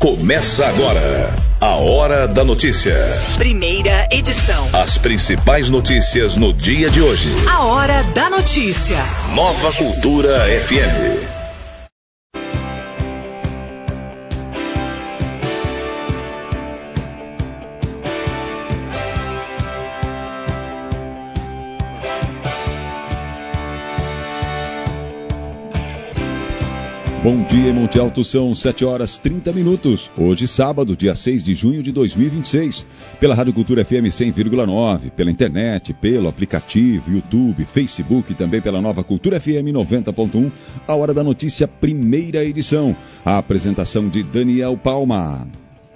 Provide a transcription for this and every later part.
Começa agora a Hora da Notícia. Primeira edição. As principais notícias no dia de hoje. A Hora da Notícia. Nova Cultura FM. Bom dia, Monte Alto, são 7h30. Hoje, sábado, dia 6 de junho de 2026. Pela Rádio Cultura FM 100,9, pela internet, pelo aplicativo, YouTube, Facebook e também pela Nova Cultura FM 90.1. A Hora da Notícia, primeira edição. A apresentação de Daniel Palma.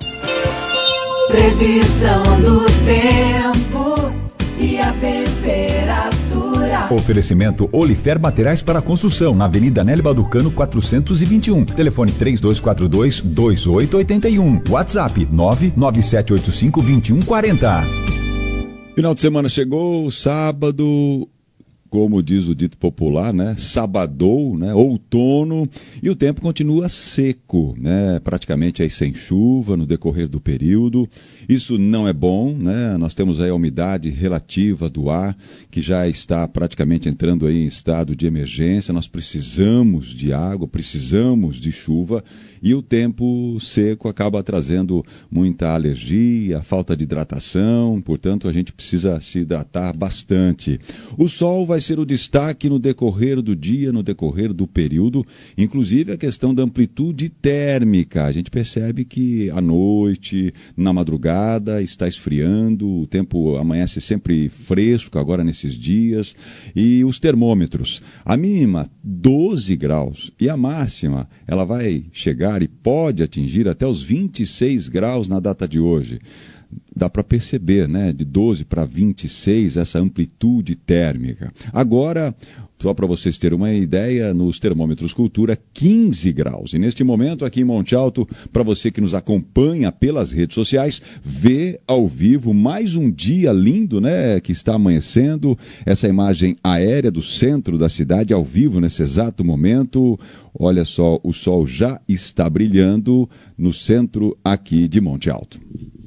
Previsão do tempo e a temperatura. Oferecimento Olifer Materiais para Construção, na Avenida Nélio Balducano 421. Telefone 3242-2881. WhatsApp 99785-2140. Final de semana chegou, sábado, como diz o dito popular, né? Sabadou, né? Outono, e o tempo continua seco, né? Praticamente aí sem chuva no decorrer do período. Isso não é bom, né? Nós temos aí a umidade relativa do ar, que já está praticamente entrando aí em estado de emergência. Nós precisamos de água, precisamos de chuva, e o tempo seco acaba trazendo muita alergia, falta de hidratação, portanto a gente precisa se hidratar bastante. O sol vai ser o destaque no decorrer do dia, no decorrer do período, inclusive a questão da amplitude térmica. A gente percebe que à noite, na madrugada, está esfriando, o tempo amanhece sempre fresco agora nesses dias, e os termômetros, a mínima 12 graus e a máxima ela vai chegar e pode atingir até os 26 graus na data de hoje. Dá para perceber, né, de 12 para 26 essa amplitude térmica. Agora, só para vocês terem uma ideia, nos termômetros Cultura, 15 graus. E neste momento, aqui em Monte Alto, para você que nos acompanha pelas redes sociais, vê ao vivo mais um dia lindo, né, que está amanhecendo. Essa imagem aérea do centro da cidade, ao vivo nesse exato momento. Olha só, o sol já está brilhando no centro aqui de Monte Alto.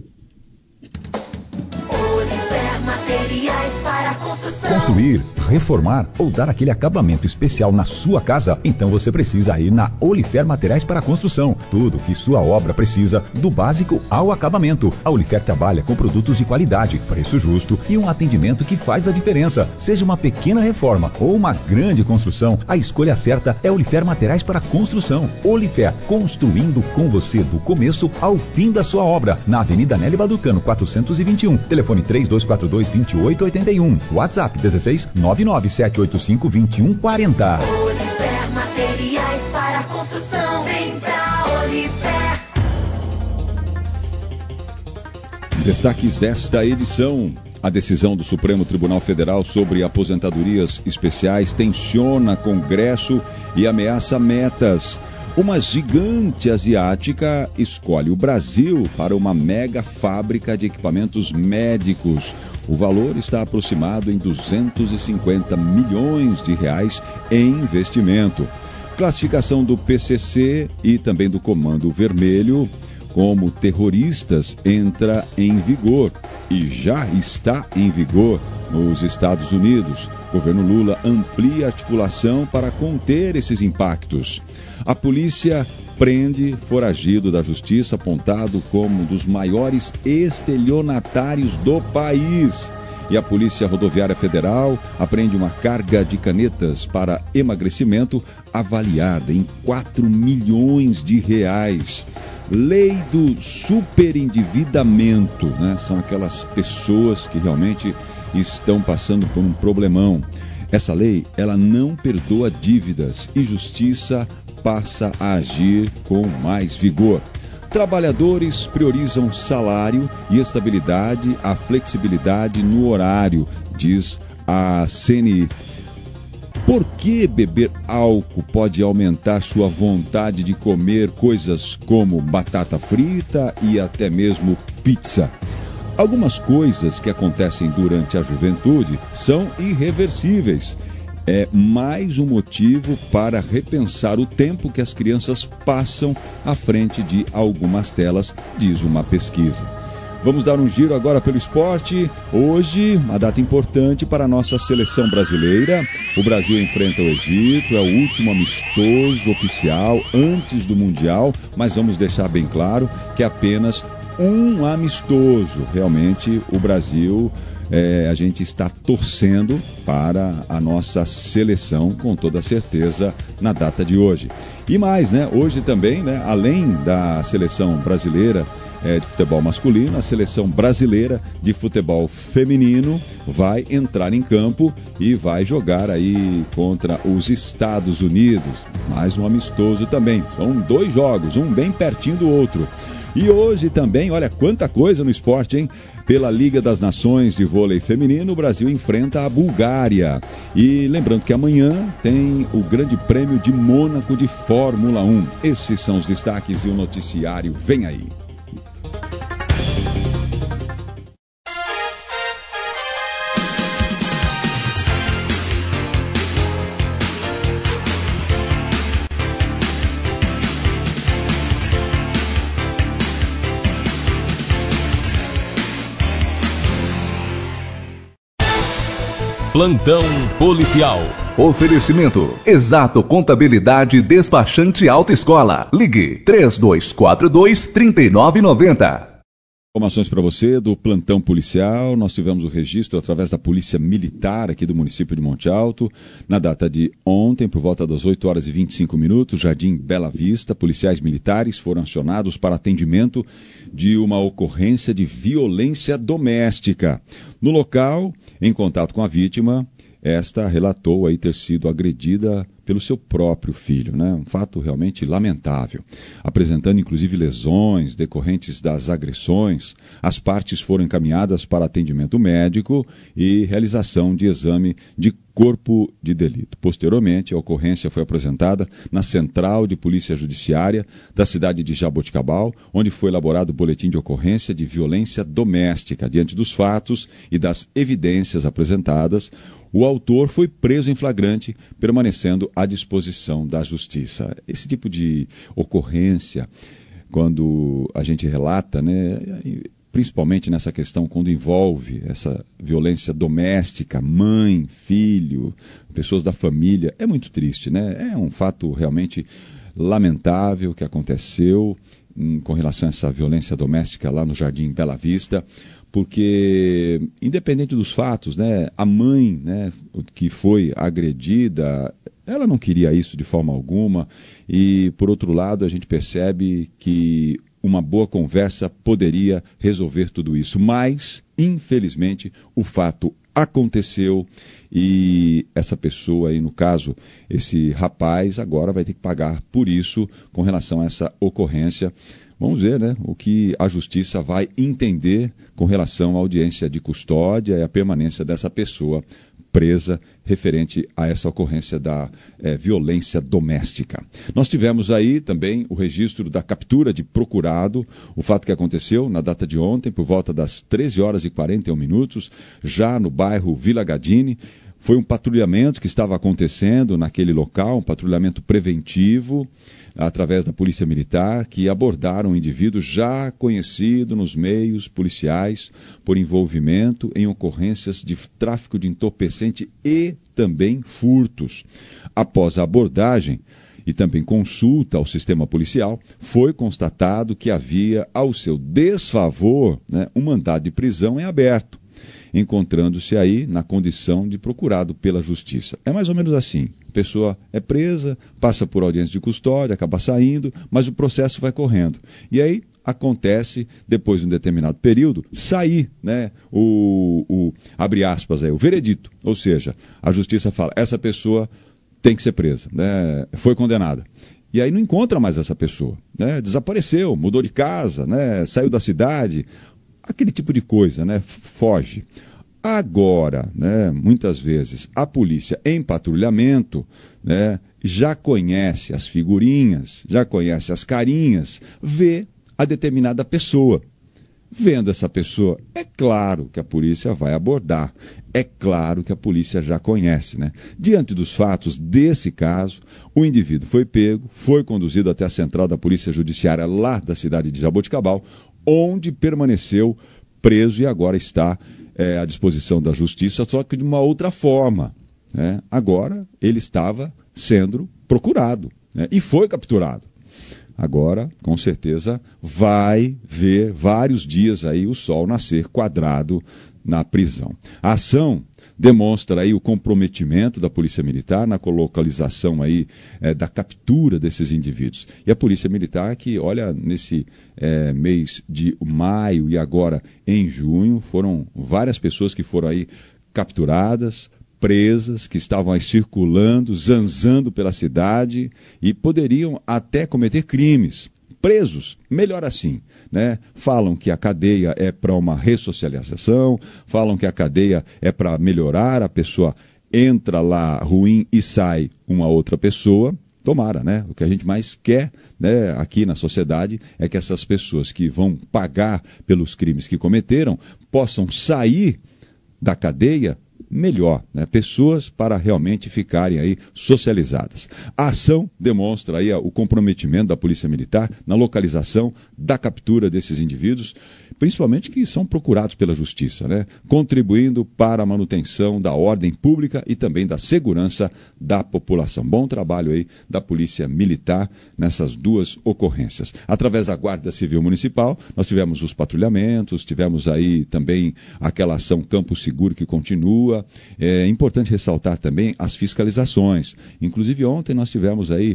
Construir, reformar ou dar aquele acabamento especial na sua casa? Então você precisa ir na Olifer Materiais para Construção. Tudo que sua obra precisa, do básico ao acabamento. A Olifer trabalha com produtos de qualidade, preço justo e um atendimento que faz a diferença. Seja uma pequena reforma ou uma grande construção, a escolha certa é Olifer Materiais para Construção. Olifer, construindo com você do começo ao fim da sua obra. Na Avenida Nélio Balducano 421. Telefone 3242-2881. WhatsApp 16-99785-2140. Olifer Materiais para Construção. Vem pra Olifer. Destaques desta edição. A decisão do Supremo Tribunal Federal sobre aposentadorias especiais tensiona Congresso e ameaça metas. Uma gigante asiática escolhe o Brasil para uma mega fábrica de equipamentos médicos. O valor está aproximado em 250 milhões de reais em investimento. Classificação do PCC e também do Comando Vermelho como terroristas entra em vigor e já está em vigor nos Estados Unidos. O governo Lula amplia a articulação para conter esses impactos. A polícia prende foragido da justiça apontado como um dos maiores estelionatários do país. E a Polícia Rodoviária Federal apreende uma carga de canetas para emagrecimento avaliada em 4 milhões de reais. Lei do superendividamento, né? São aquelas pessoas que realmente estão passando por um problemão. Essa lei, ela não perdoa dívidas e justiça passa a agir com mais vigor. Trabalhadores priorizam salário e estabilidade à flexibilidade no horário, diz a CNI. Por que beber álcool pode aumentar sua vontade de comer coisas como batata frita e até mesmo pizza? Algumas coisas que acontecem durante a juventude são irreversíveis. é mais um motivo para repensar o tempo que as crianças passam à frente de algumas telas, diz uma pesquisa. Vamos dar um giro agora pelo esporte. Hoje, uma data importante para a nossa seleção brasileira. O Brasil enfrenta o Egito, é o último amistoso oficial antes do Mundial, mas vamos deixar bem claro que é apenas um amistoso. Realmente, o Brasil, a gente está torcendo para a nossa seleção, com toda certeza, na data de hoje. E mais, né? Hoje também, né, além da seleção brasileira de futebol masculino, a seleção brasileira de futebol feminino vai entrar em campo e vai jogar aí contra os Estados Unidos. Mais um amistoso também. São 2 jogos, um bem pertinho do outro. E hoje também, olha quanta coisa no esporte, hein? Pela Liga das Nações de Vôlei Feminino, o Brasil enfrenta a Bulgária. E lembrando que amanhã tem o Grande Prêmio de Mônaco de Fórmula 1. Esses são os destaques e o noticiário vem aí. Plantão policial. Oferecimento: Exato Contabilidade Despachante Alta Escola. Ligue 3242-3990. Informações para você do plantão policial. Nós tivemos o registro através da Polícia Militar aqui do município de Monte Alto, na data de ontem, por volta das 8h25, Jardim Bela Vista. Policiais militares foram acionados para atendimento de uma ocorrência de violência doméstica. No local, em contato com a vítima, esta relatou aí ter sido agredida pelo seu próprio filho, né? Um fato realmente lamentável, apresentando inclusive lesões decorrentes das agressões. As partes foram encaminhadas para atendimento médico e realização de exame de corpo de delito. Posteriormente, a ocorrência foi apresentada na Central de Polícia Judiciária da cidade de Jaboticabal, onde foi elaborado o boletim de ocorrência de violência doméstica. Diante dos fatos e das evidências apresentadas, o autor foi preso em flagrante, permanecendo à disposição da Justiça. Esse tipo de ocorrência, quando a gente relata, né, principalmente nessa questão, quando envolve essa violência doméstica, mãe, filho, pessoas da família, é muito triste, né? É um fato realmente lamentável que aconteceu com relação a essa violência doméstica lá no Jardim Bela Vista, porque, independente dos fatos, né, a mãe, né, que foi agredida, ela não queria isso de forma alguma, e, por outro lado, a gente percebe que uma boa conversa poderia resolver tudo isso, mas, infelizmente, o fato aconteceu e essa pessoa aí, no caso, esse rapaz, agora vai ter que pagar por isso com relação a essa ocorrência. Vamos ver, né, o que a Justiça vai entender com relação à audiência de custódia e a permanência dessa pessoa presa referente a essa ocorrência da violência doméstica. Nós tivemos aí também o registro da captura de procurado, o fato que aconteceu na data de ontem, por volta das 13h41, já no bairro Vila Gadini. Foi um patrulhamento que estava acontecendo naquele local, um patrulhamento preventivo, através da Polícia Militar, que abordaram um indivíduo já conhecido nos meios policiais por envolvimento em ocorrências de tráfico de entorpecente e também furtos. Após a abordagem e também consulta ao sistema policial, foi constatado que havia, ao seu desfavor, né, um mandado de prisão em aberto, encontrando-se aí na condição de procurado pela Justiça. É mais ou menos assim. A pessoa é presa, passa por audiência de custódia, acaba saindo, mas o processo vai correndo. E aí acontece, depois de um determinado período, sair, né, abre aspas, aí, o veredito. Ou seja, a Justiça fala, essa pessoa tem que ser presa, né, foi condenada. E aí não encontra mais essa pessoa, né, desapareceu, mudou de casa, né, saiu da cidade, aquele tipo de coisa, né, foge. Agora, né, muitas vezes, a polícia em patrulhamento, né, já conhece as figurinhas, já conhece as carinhas, vê a determinada pessoa. Vendo essa pessoa, é claro que a polícia vai abordar, é claro que a polícia já conhece, né? Diante dos fatos desse caso, o indivíduo foi pego, foi conduzido até a central da Polícia Judiciária lá da cidade de Jaboticabal, onde permaneceu preso e agora está à disposição da Justiça, só que de uma outra forma, né? Agora ele estava sendo procurado, né? E foi capturado. Agora, com certeza, vai ver vários dias aí o sol nascer quadrado na prisão. A ação demonstra aí o comprometimento da Polícia Militar na localização aí da captura desses indivíduos. E a Polícia Militar que, olha, nesse mês de maio e agora em junho, foram várias pessoas que foram aí capturadas, presas, que estavam aí circulando, zanzando pela cidade e poderiam até cometer crimes. Presos, melhor assim, né? Falam que a cadeia é para uma ressocialização, falam que a cadeia é para melhorar, a pessoa entra lá ruim e sai uma outra pessoa. Tomara, né? O que a gente mais quer, né, aqui na sociedade é que essas pessoas que vão pagar pelos crimes que cometeram possam sair da cadeia melhor, né? Pessoas para realmente ficarem aí socializadas. A ação demonstra aí o comprometimento da Polícia Militar na localização da captura desses indivíduos, principalmente que são procurados pela Justiça, né? Contribuindo para a manutenção da ordem pública e também da segurança da população. Bom trabalho aí da Polícia Militar nessas duas ocorrências. Através da Guarda Civil Municipal, nós tivemos os patrulhamentos, tivemos aí também aquela ação Campo Seguro que continua. É importante ressaltar também as fiscalizações. Inclusive ontem nós tivemos aí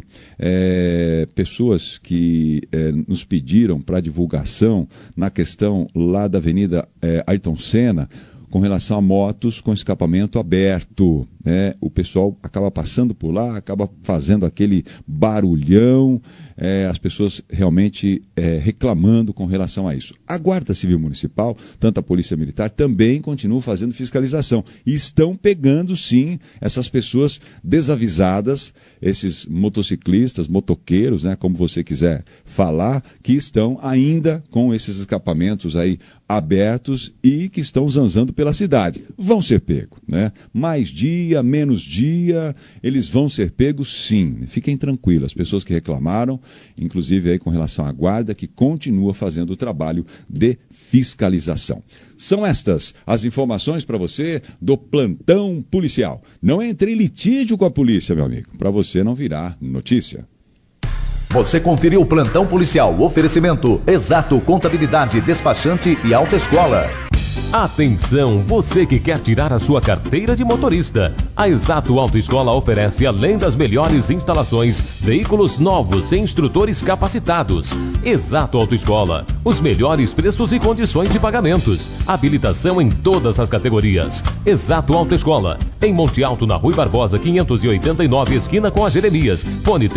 pessoas que nos pediram para divulgação na questão lá da Avenida Ayrton Senna, com relação a motos com escapamento aberto, né? O pessoal acaba passando por lá, acaba fazendo aquele barulhão, as pessoas realmente reclamando com relação a isso. A Guarda Civil Municipal, tanto a Polícia Militar, também continua fazendo fiscalização e estão pegando, sim, essas pessoas desavisadas, esses motociclistas, motoqueiros, né, como você quiser falar, que estão ainda com esses escapamentos aí abertos e que estão zanzando pela cidade. Vão ser pegos, né? Mais dia, menos dia, eles vão ser pegos, sim. Fiquem tranquilos, as pessoas que reclamaram, inclusive aí com relação à guarda, que continua fazendo o trabalho de fiscalização. São estas as informações para você do plantão policial. Não entre em litígio com a polícia, meu amigo, para você não virar notícia. Você conferiu o plantão policial, oferecimento Exato Contabilidade, Despachante e Autoescola. Atenção, você que quer tirar a sua carteira de motorista. A Exato Autoescola oferece, além das melhores instalações, veículos novos e instrutores capacitados. Exato Autoescola, os melhores preços e condições de pagamentos. Habilitação em todas as categorias. Exato Autoescola, em Monte Alto, na Rui Barbosa, 589, esquina com a Jeremias. Fone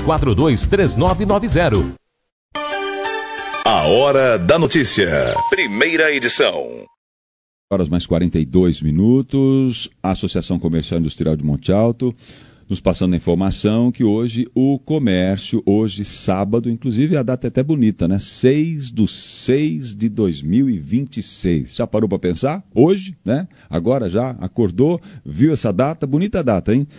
3242-3990. A Hora da Notícia. Primeira edição. Horas mais 42 minutos, a Associação Comercial Industrial de Monte Alto, nos passando a informação que hoje o comércio, hoje sábado, inclusive a data é até bonita, né? 6/6/2026. Já parou para pensar? Hoje, né? Agora já acordou, viu essa data? Bonita data, hein?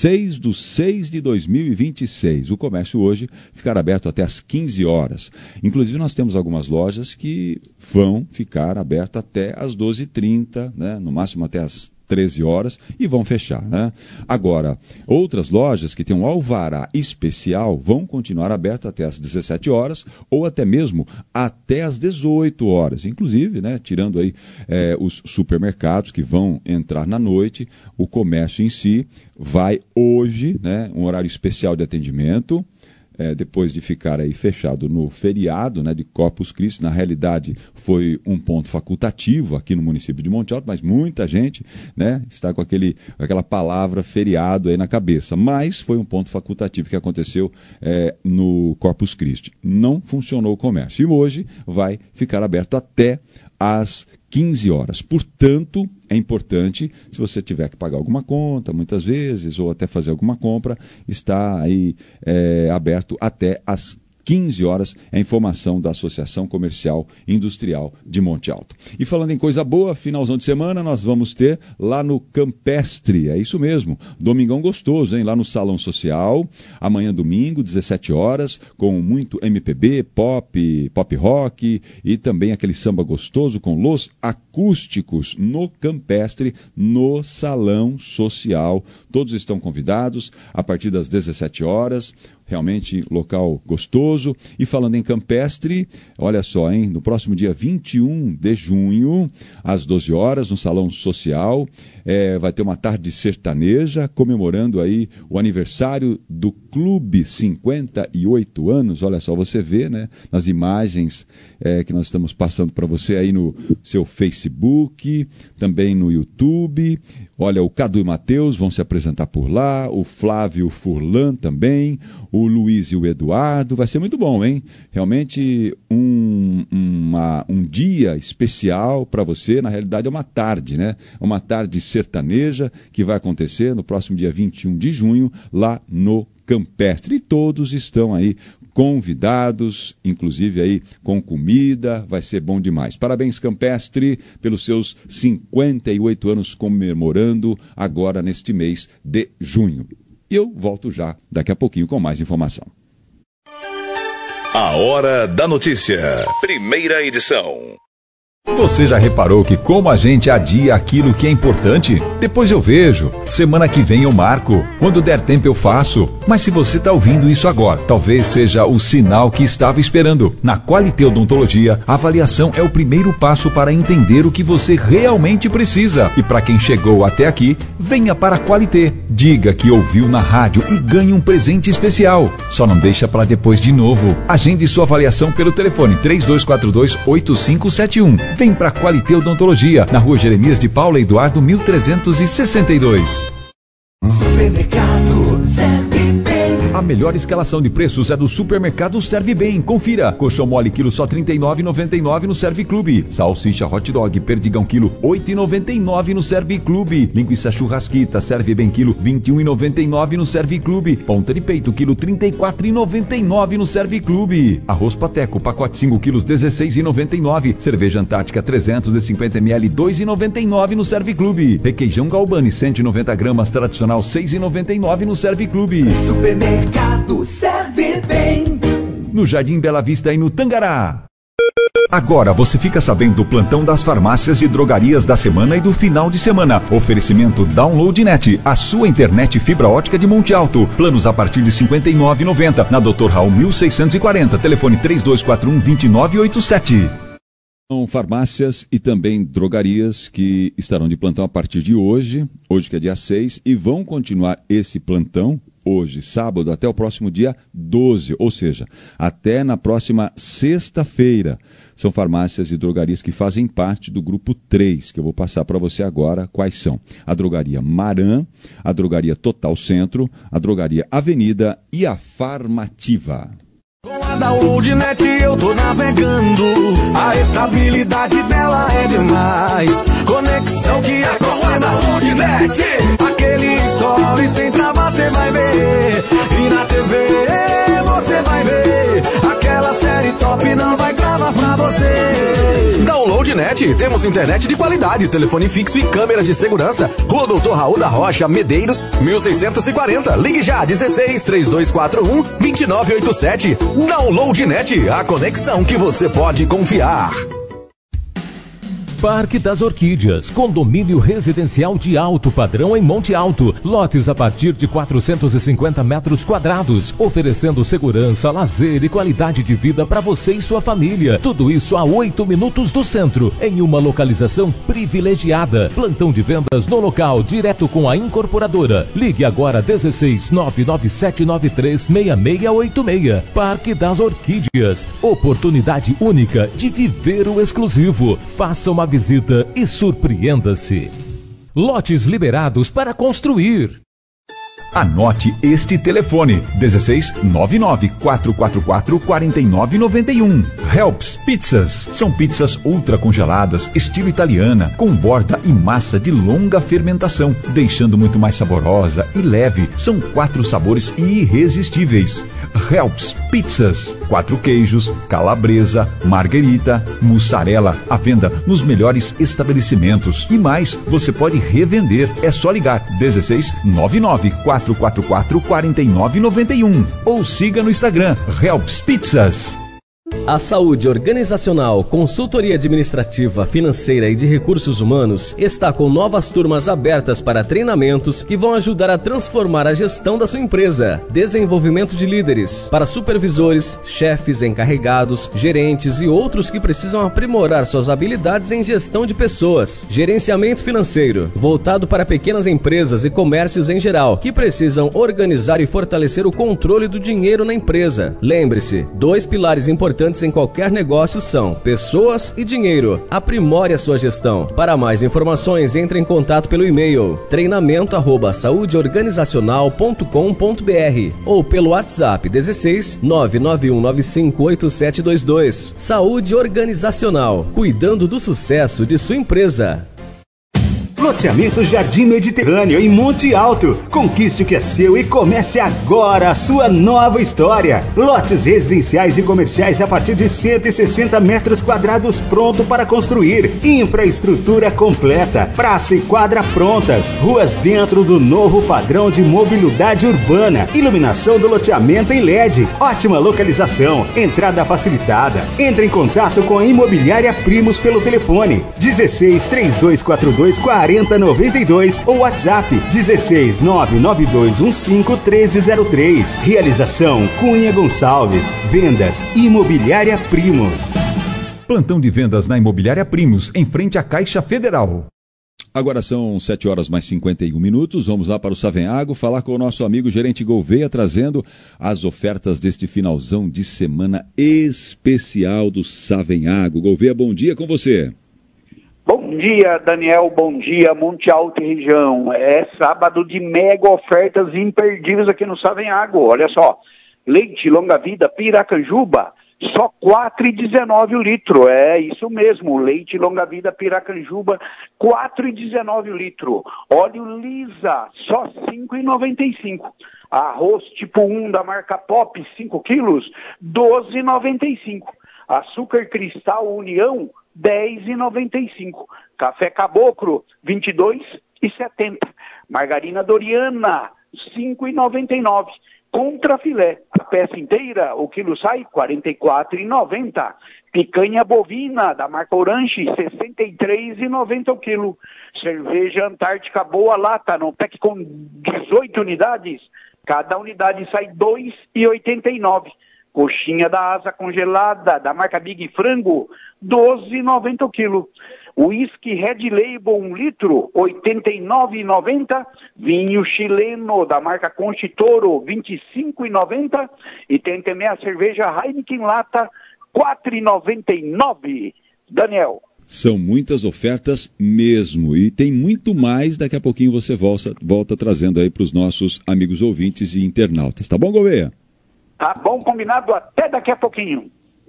6/6/2026. O comércio hoje ficará aberto até às 15 horas. Inclusive nós temos algumas lojas que vão ficar abertas até às 12h30, né? No máximo até às 13 horas e vão fechar, né? Agora, outras lojas que têm um alvará especial vão continuar abertas até às 17 horas ou até mesmo até às 18 horas. Inclusive, né, tirando aí os supermercados que vão entrar na noite, o comércio em si vai hoje, né, um horário especial de atendimento. Depois de ficar aí fechado no feriado, né, de Corpus Christi, na realidade foi um ponto facultativo aqui no município de Monte Alto, mas muita gente, né, está com aquela palavra feriado aí na cabeça, mas foi um ponto facultativo que aconteceu no Corpus Christi. Não funcionou o comércio e hoje vai ficar aberto até às 15 horas. Portanto, é importante, se você tiver que pagar alguma conta, muitas vezes, ou até fazer alguma compra, está aí aberto até às 15 horas, é a informação da Associação Comercial e Industrial de Monte Alto. E falando em coisa boa, finalzão de semana nós vamos ter lá no Campestre, é isso mesmo, domingão gostoso, hein? Lá no Salão Social, amanhã domingo, 17 horas, com muito MPB, pop rock e também aquele samba gostoso com los acústicos no Campestre, no Salão Social. Todos estão convidados a partir das 17 horas. Realmente local gostoso. E falando em Campestre, olha só, hein? No próximo dia 21 de junho, às 12 horas, no Salão Social, vai ter uma tarde sertaneja, comemorando aí o aniversário do Clube 58 anos. Olha só, você vê, né? Nas imagens que nós estamos passando para você aí no seu Facebook, também no YouTube. Olha, o Cadu e Matheus vão se apresentar por lá, o Flávio Furlan também, o Luiz e o Eduardo. Vai ser muito bom, hein? Realmente um dia especial para você. Na realidade é uma tarde, né? Uma tarde sertaneja que vai acontecer no próximo dia 21 de junho, lá no Campestre. E todos estão aí convidados, inclusive aí com comida, vai ser bom demais. Parabéns, Campestre, pelos seus 58 anos, comemorando agora neste mês de junho. E eu volto já daqui a pouquinho com mais informação. A Hora da Notícia, primeira edição. Você já reparou que como a gente adia aquilo que é importante? Depois eu vejo, semana que vem eu marco, quando der tempo eu faço. Mas se você está ouvindo isso agora, talvez seja o sinal que estava esperando. Na Qualité Odontologia, a avaliação é o primeiro passo para entender o que você realmente precisa. E para quem chegou até aqui, venha para a Qualité. Diga que ouviu na rádio e ganhe um presente especial. Só não deixa para depois de novo. Agende sua avaliação pelo telefone 3242-8571. Vem pra Qualité Odontologia, na Rua Jeremias de Paula Eduardo, 1362. Supermercado Serve Bem. A melhor escalação de preços é do Supermercado Serve Bem. Confira. Colchão mole quilo só R$ 39,99 no Serve Clube. Salsicha hot dog perdigão quilo R$ 8,99 no Serve Clube. Linguiça churrasquita Serve Bem quilo R$ 21,99 no Serve Clube. Ponta de peito quilo R$ 34,99 no Serve Clube. Arroz pateco pacote 5 quilos R$ 16,99. Cerveja Antártica 350 ml R$ 2,99 no Serve Clube. Requeijão Galbani 190 gramas tradicional R$ 6,99 no Serve Clube. Supermercado Serve Bem. No Jardim Bela Vista e no Tangará. Agora você fica sabendo do plantão das farmácias e drogarias da semana e do final de semana. Oferecimento DownloadNet, a sua internet fibra ótica de Monte Alto. Planos a partir de R$ 59,90. Na Dr. Raul 1640. Telefone 3241-2987. São farmácias e também drogarias que estarão de plantão a partir de hoje que é dia 6, e vão continuar esse plantão hoje, sábado, até o próximo dia 12, ou seja, até na próxima sexta-feira. São farmácias e drogarias que fazem parte do grupo 3, que eu vou passar para você agora quais são. A Drogaria Maran, a Drogaria Total Centro, a Drogaria Avenida e a Farmativa. Com a DownloadNet eu tô navegando, a estabilidade dela é demais. Conexão que é com a DownloadNet, aquele story sem travar cê vai ver. E na TV você vai ver, aquela série top não vai travar pra você. DownloadNet, temos internet de qualidade, telefone fixo e câmeras de segurança. Rua Dr. Raul da Rocha, Medeiros, 1640. Ligue já, 16-3241-2987. DownloadNet, a conexão que você pode confiar. Parque das Orquídeas, condomínio residencial de alto padrão em Monte Alto. Lotes a partir de 450 metros quadrados, oferecendo segurança, lazer e qualidade de vida para você e sua família. Tudo isso a 8 minutos do centro, em uma localização privilegiada. Plantão de vendas no local, direto com a incorporadora. Ligue agora 16-99793-6686. Parque das Orquídeas, oportunidade única de viver o exclusivo. Faça uma visita e surpreenda-se. Lotes liberados para construir. Anote este telefone: 16-99-444-4991. Helps Pizzas. São pizzas ultra congeladas, estilo italiana, com borda e massa de longa fermentação, deixando muito mais saborosa e leve. São 4 sabores irresistíveis. Helps Pizzas. 4 queijos, calabresa, marguerita, mussarela, à venda nos melhores estabelecimentos. E mais, você pode revender. É só ligar 16 99 444 4991 ou siga no Instagram Helps Pizzas. A saúde organizacional, consultoria administrativa, financeira e de recursos humanos está com novas turmas abertas para treinamentos que vão ajudar a transformar a gestão da sua empresa. Desenvolvimento de líderes para supervisores, chefes, encarregados, gerentes e outros que precisam aprimorar suas habilidades em gestão de pessoas. Gerenciamento financeiro, voltado para pequenas empresas e comércios em geral, que precisam organizar e fortalecer o controle do dinheiro na empresa. Lembre-se, 2 pilares importantes em qualquer negócio são pessoas e dinheiro. Aprimore a sua gestão. Para mais informações, entre em contato pelo e-mail treinamento@saudeorganizacional.com.br ou pelo WhatsApp 16 991958722. Saúde Organizacional, cuidando do sucesso de sua empresa. Loteamento Jardim Mediterrâneo em Monte Alto. Conquiste o que é seu e comece agora a sua nova história. Lotes residenciais e comerciais a partir de 160 metros quadrados pronto para construir. Infraestrutura completa. Praça e quadra prontas. Ruas dentro do novo padrão de mobilidade urbana. Iluminação do loteamento em LED. Ótima localização. Entrada facilitada. Entre em contato com a Imobiliária Primos pelo telefone 16 3242 4092 ou WhatsApp 16 99215 1303. Realização Cunha Gonçalves. Vendas Imobiliária Primos. Plantão de vendas na Imobiliária Primos, em frente à Caixa Federal. Agora são 7 horas mais 51 minutos. Vamos lá para o Savenhago falar com o nosso amigo gerente Gouveia, trazendo as ofertas deste finalzão de semana especial do Savenhago. Gouveia, bom dia com você. Bom dia, Daniel. Bom dia, Monte Alto e região. É sábado de mega ofertas imperdíveis aqui no Savenhago. Olha só, leite longa vida Piracanjuba, só R$ 4,19 o litro. É isso mesmo, leite longa vida Piracanjuba, R$ 4,19 o litro. Óleo Lisa, só R$ 5,95. Arroz tipo 1 da marca Pop, 5 quilos, R$ 12,95. Açúcar Cristal União, R$ 10,95. Café Caboclo, R$ 22,70. Margarina Doriana, R$ 5,99. Contrafilé, a peça inteira, o quilo sai R$ 44,90. Picanha bovina, da marca Orange, R$ 63,90 o quilo. Cerveja Antártica Boa Lata, no pack com 18 unidades. Cada unidade sai R$ 2,89. Coxinha da asa congelada, da marca Big Frango, R$ 12,90 o quilo. Whisky Red Label 1 litro, R$ 89,90. Vinho chileno, da marca Conchitoro, R$ 25,90. E tem também a cerveja Heineken Lata, R$ 4,99. Daniel. São muitas ofertas mesmo, e tem muito mais. Daqui a pouquinho você volta trazendo aí para os nossos amigos ouvintes e internautas. Tá bom, Gouveia? Tá bom, combinado, até daqui a pouquinho.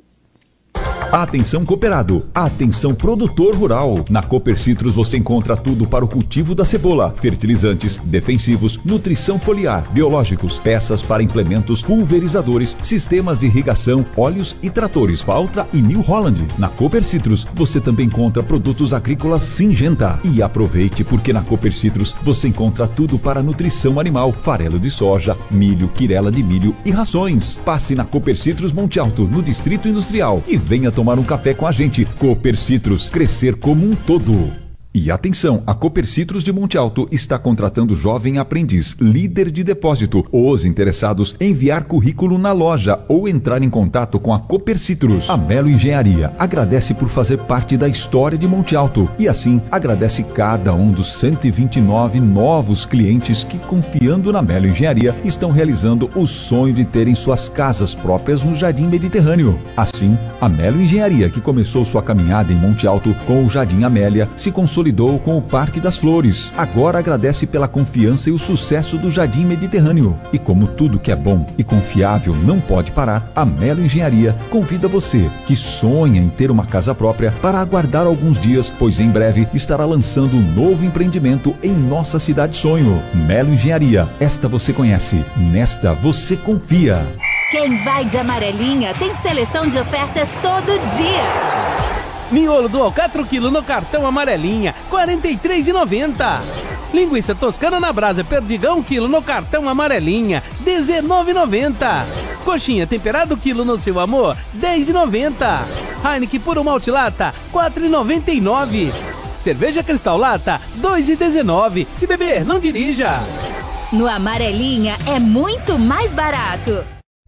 Atenção cooperado, atenção produtor rural. Na Cooper Citrus você encontra tudo para o cultivo da cebola: fertilizantes, defensivos, nutrição foliar, biológicos, peças para implementos, pulverizadores, sistemas de irrigação, óleos e tratores Valtra e New Holland. Na Cooper Citrus você também encontra produtos agrícolas Syngenta. E aproveite, porque na Cooper Citrus você encontra tudo para nutrição animal: farelo de soja, milho, quirela de milho e rações. Passe na Cooper Citrus Monte Alto, no Distrito Industrial, e venha tomar um café com a gente. Cooper Citrus, crescer como um todo. E atenção, a Cooper Citrus de Monte Alto está contratando jovem aprendiz, líder de depósito. Os interessados, enviar currículo na loja ou entrar em contato com a Cooper Citrus. A Melo Engenharia agradece por fazer parte da história de Monte Alto e assim agradece cada um dos 129 novos clientes que, confiando na Melo Engenharia, estão realizando o sonho de terem suas casas próprias no Jardim Mediterrâneo. Assim, a Melo Engenharia, que começou sua caminhada em Monte Alto com o Jardim Amélia, se consolidou com o Parque das Flores. Agora agradece pela confiança e o sucesso do Jardim Mediterrâneo. E como tudo que é bom e confiável não pode parar, a Melo Engenharia convida você que sonha em ter uma casa própria para aguardar alguns dias, pois em breve estará lançando um novo empreendimento em nossa cidade sonho. Melo Engenharia, esta você conhece, nesta você confia. Quem vai de amarelinha tem seleção de ofertas todo dia. Miolo do Alcatra quilo no cartão amarelinha, R$ 43,90. Linguiça toscana na brasa Perdigão quilo no cartão amarelinha, R$ 19,90. Coxinha temperado quilo no seu amor, R$ 10,90. Heineken puro malte lata, R$ 4,99. Cerveja Cristal Lata, R$ 2,19. Se beber, não dirija. No Amarelinha é muito mais barato.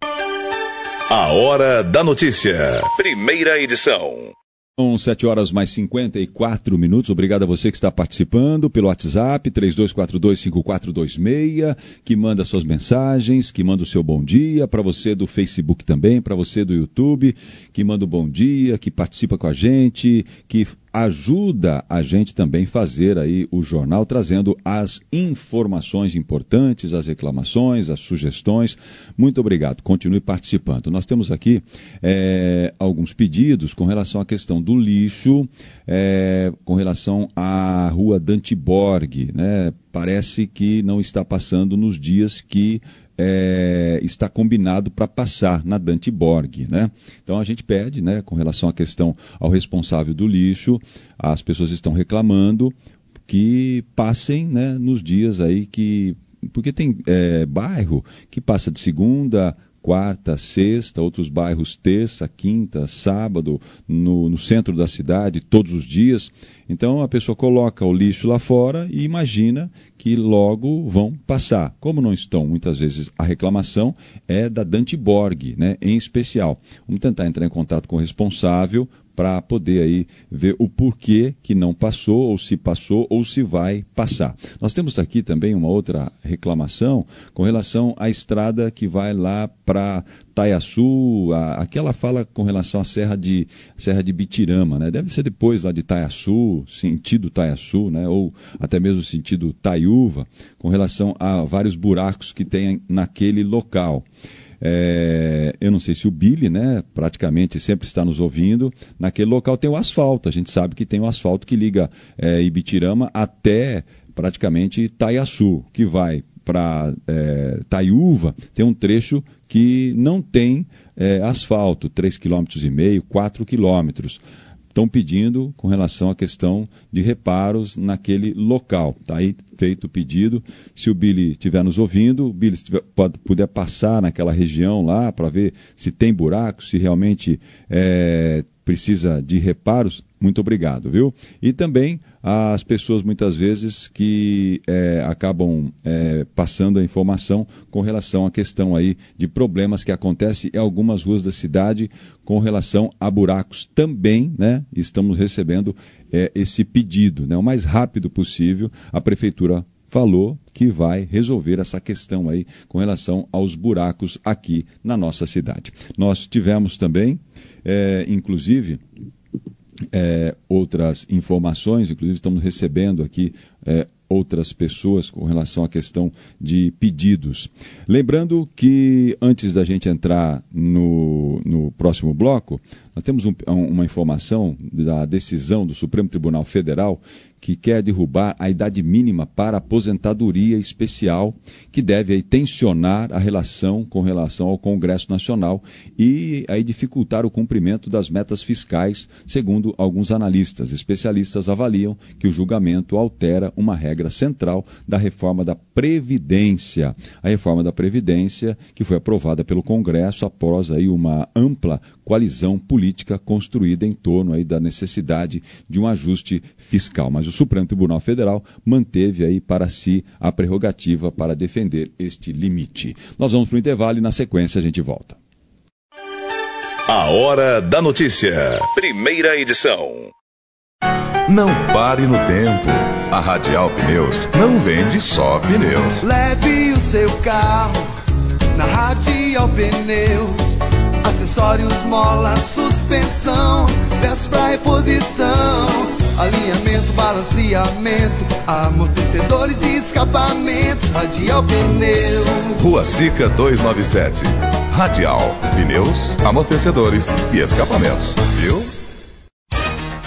A Hora da Notícia. Primeira edição. São 7h mais 54. Obrigado a você que está participando pelo WhatsApp 32425426, que manda suas mensagens, que manda o seu bom dia, para você do Facebook também, para você do YouTube, que manda o bom dia, que participa com a gente, que ajuda a gente também fazer aí o jornal, trazendo as informações importantes, as reclamações, as sugestões. Muito obrigado, continue participando. Nós temos aqui alguns pedidos com relação à questão do lixo, com relação à rua Dante Borg, né? Parece que não está passando nos dias que está combinado para passar na Dante Borg, né? Então a gente pede, né, com relação à questão ao responsável do lixo, as pessoas estão reclamando que passem, né, nos dias aí que... Porque tem bairro que passa de segunda, quarta, sexta, outros bairros terça, quinta, sábado, no centro da cidade, todos os dias. Então a pessoa coloca o lixo lá fora e imagina que logo vão passar. Como não estão, muitas vezes a reclamação é da Dante Borg, né, em especial. Vamos tentar entrar em contato com o responsável para poder aí ver o porquê que não passou, ou se passou, ou se vai passar. Nós temos aqui também uma outra reclamação com relação à estrada que vai lá para Taiaçu, aquela fala com relação à Serra de Bitirama, né? Deve ser depois lá de Taiaçu, sentido Taiaçu, né? Ou até mesmo sentido Taiúva, com relação a vários buracos que tem naquele local. Eu não sei se o Billy, né, praticamente sempre está nos ouvindo. Naquele local tem o asfalto, a gente sabe que tem o asfalto que liga Ibitirama até praticamente Taiaçu, que vai para Taiúva, tem um trecho que não tem asfalto, 3,5 km, 4 quilômetros. Estão pedindo com relação à questão de reparos naquele local. Está aí feito o pedido. Se o Billy estiver nos ouvindo, o Billy puder passar naquela região lá para ver se tem buracos, se realmente precisa de reparos, muito obrigado, viu? E também as pessoas muitas vezes que acabam passando a informação com relação à questão aí de problemas que acontecem em algumas ruas da cidade com relação a buracos também, né? Estamos recebendo esse pedido, né? O mais rápido possível. A prefeitura falou que vai resolver essa questão aí com relação aos buracos aqui na nossa cidade. Nós tivemos também, inclusive, outras informações, inclusive estamos recebendo aqui outras pessoas com relação à questão de pedidos. Lembrando que antes da gente entrar no próximo bloco, nós temos uma informação da decisão do Supremo Tribunal Federal que quer derrubar a idade mínima para aposentadoria especial, que deve aí tensionar a relação com relação ao Congresso Nacional e aí dificultar o cumprimento das metas fiscais, segundo alguns analistas. Especialistas avaliam que o julgamento altera uma regra central da reforma da Previdência. A reforma da Previdência, que foi aprovada pelo Congresso após aí uma ampla coalizão política construída em torno aí da necessidade de um ajuste fiscal. Mas o Supremo Tribunal Federal manteve aí para si a prerrogativa para defender este limite. Nós vamos para o intervalo e na sequência a gente volta. A Hora da Notícia. Primeira edição. Não pare no tempo. A Radial Pneus não vende só pneus. Leve o seu carro na Radial Pneus. Acessórios, mola, suspensão, peça pra reposição, alinhamento, balanceamento, amortecedores e escapamentos. Radial Pneus. Rua Sica 297. Radial Pneus, amortecedores e escapamentos. Viu?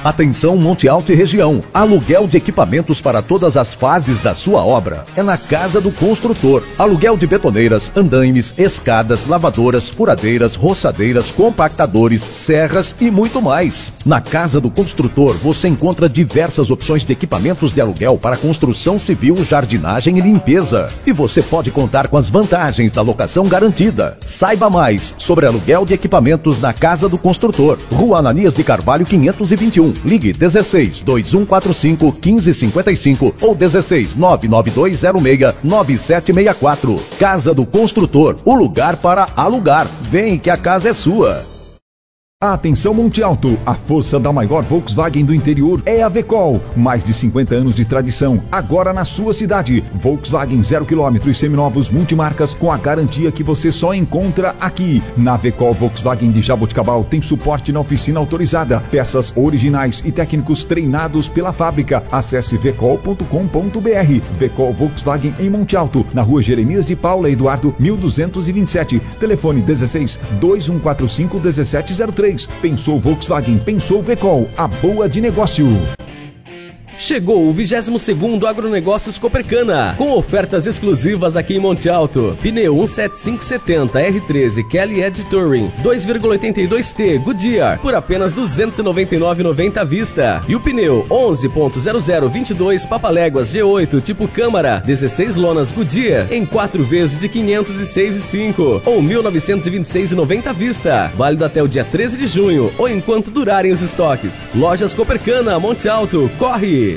Atenção Monte Alto e região. Aluguel de equipamentos para todas as fases da sua obra. É na Casa do Construtor. Aluguel de betoneiras, andaimes, escadas, lavadoras, furadeiras, roçadeiras, compactadores, serras e muito mais. Na Casa do Construtor você encontra diversas opções de equipamentos de aluguel para construção civil, jardinagem e limpeza. E você pode contar com as vantagens da locação garantida. Saiba mais sobre aluguel de equipamentos na Casa do Construtor. Rua Ananias de Carvalho 521. Ligue 16 2145 1555 ou 16 99206 9764. Casa do Construtor, o lugar para alugar. Vem que a casa é sua. Atenção Monte Alto, a força da maior Volkswagen do interior é a Vecol. Mais de 50 anos de tradição, agora na sua cidade. Volkswagen 0 km e seminovos multimarcas com a garantia que você só encontra aqui. Na Vecol Volkswagen de Jaboticabal tem suporte na oficina autorizada, peças originais e técnicos treinados pela fábrica. Acesse vecol.com.br. Vecol Volkswagen em Monte Alto, na rua Jeremias de Paula Eduardo 1227. Telefone 16 2145 1703. Pensou Volkswagen, pensou Vecol, a boa de negócio. Chegou o 22º Agronegócios Copercana, com ofertas exclusivas aqui em Monte Alto. Pneu 17570 R13 Kelly Edge Touring 2,82T Goodyear por apenas R$ 299,90 à vista. E o pneu 11.0022 Papaléguas G8 tipo Câmara 16 lonas Goodyear em 4 vezes de R$ 506,5 ou R$ 1.926,90 à vista. Válido até o dia 13 de junho ou enquanto durarem os estoques. Lojas Copercana, Monte Alto, corre!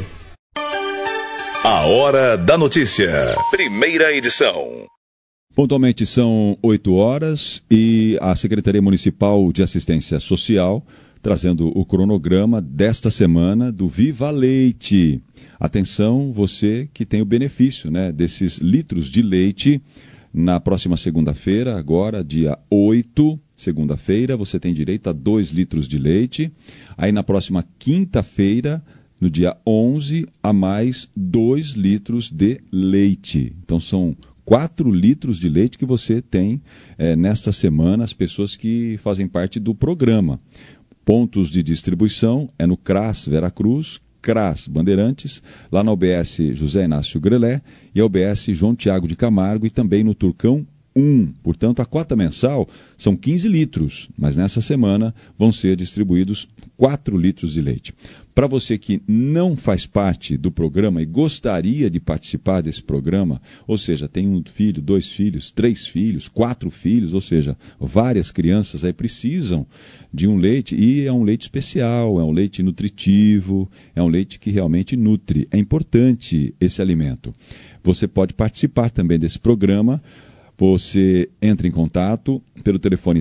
A Hora da Notícia. Primeira edição. Pontualmente são 8 horas e a Secretaria Municipal de Assistência Social trazendo o cronograma desta semana do Viva Leite. Atenção, você que tem o benefício, né, desses litros de leite. Na próxima segunda-feira, agora, dia 8, segunda-feira, você tem direito a 2 litros de leite. Aí na próxima quinta-feira, no dia 11, a mais 2 litros de leite. Então são 4 litros de leite que você tem nesta semana, as pessoas que fazem parte do programa. Pontos de distribuição é no CRAS Veracruz, CRAS Bandeirantes, lá na UBS José Inácio Grelé e a UBS João Tiago de Camargo e também no Turcão 1. Portanto, a cota mensal são 15 litros, mas nessa semana vão ser distribuídos 4 litros de leite. Para você que não faz parte do programa e gostaria de participar desse programa, ou seja, tem 1 filho, 2 filhos, 3 filhos, 4 filhos, ou seja, várias crianças aí precisam de um leite e é um leite especial, é um leite nutritivo, é um leite que realmente nutre. É importante esse alimento. Você pode participar também desse programa. Você entra em contato pelo telefone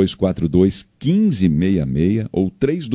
3242-1566 ou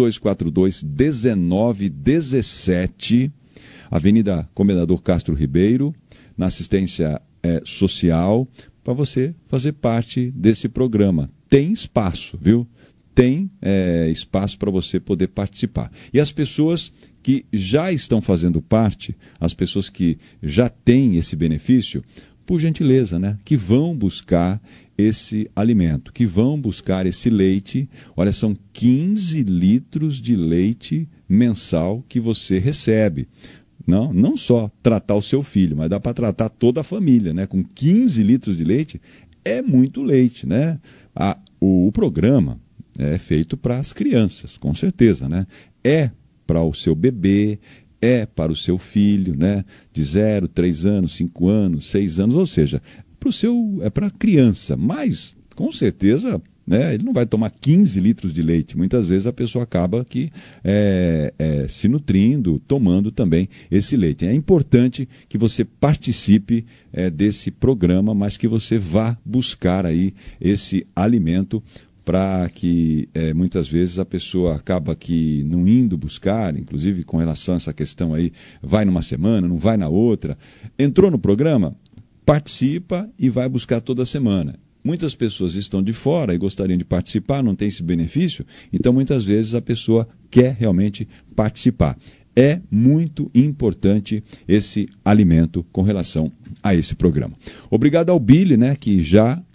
3242-1917, Avenida Comendador Castro Ribeiro, na assistência social, para você fazer parte desse programa. Tem espaço, viu? Tem espaço para você poder participar. E as pessoas que já estão fazendo parte, as pessoas que já têm esse benefício, por gentileza, né, que vão buscar esse alimento, que vão buscar esse leite. Olha, são 15 litros de leite mensal que você recebe. Não só tratar o seu filho, mas dá para tratar toda a família, né? Com 15 litros de leite é muito leite, né? O programa é feito para as crianças, com certeza, né? É para o seu bebê, é para o seu filho, né, de 0, 3 anos, 5 anos, 6 anos, ou seja, é para a criança, mas com certeza, né, ele não vai tomar 15 litros de leite. Muitas vezes a pessoa acaba se nutrindo, tomando também esse leite. É importante que você participe desse programa, mas que você vá buscar aí esse alimento, para que muitas vezes a pessoa acaba que não indo buscar, inclusive com relação a essa questão aí, vai numa semana, não vai na outra. Entrou no programa, participa e vai buscar toda semana. Muitas pessoas estão de fora e gostariam de participar, não tem esse benefício, então muitas vezes a pessoa quer realmente participar. É muito importante esse alimento com relação a esse programa. Obrigado ao Billy, né, que já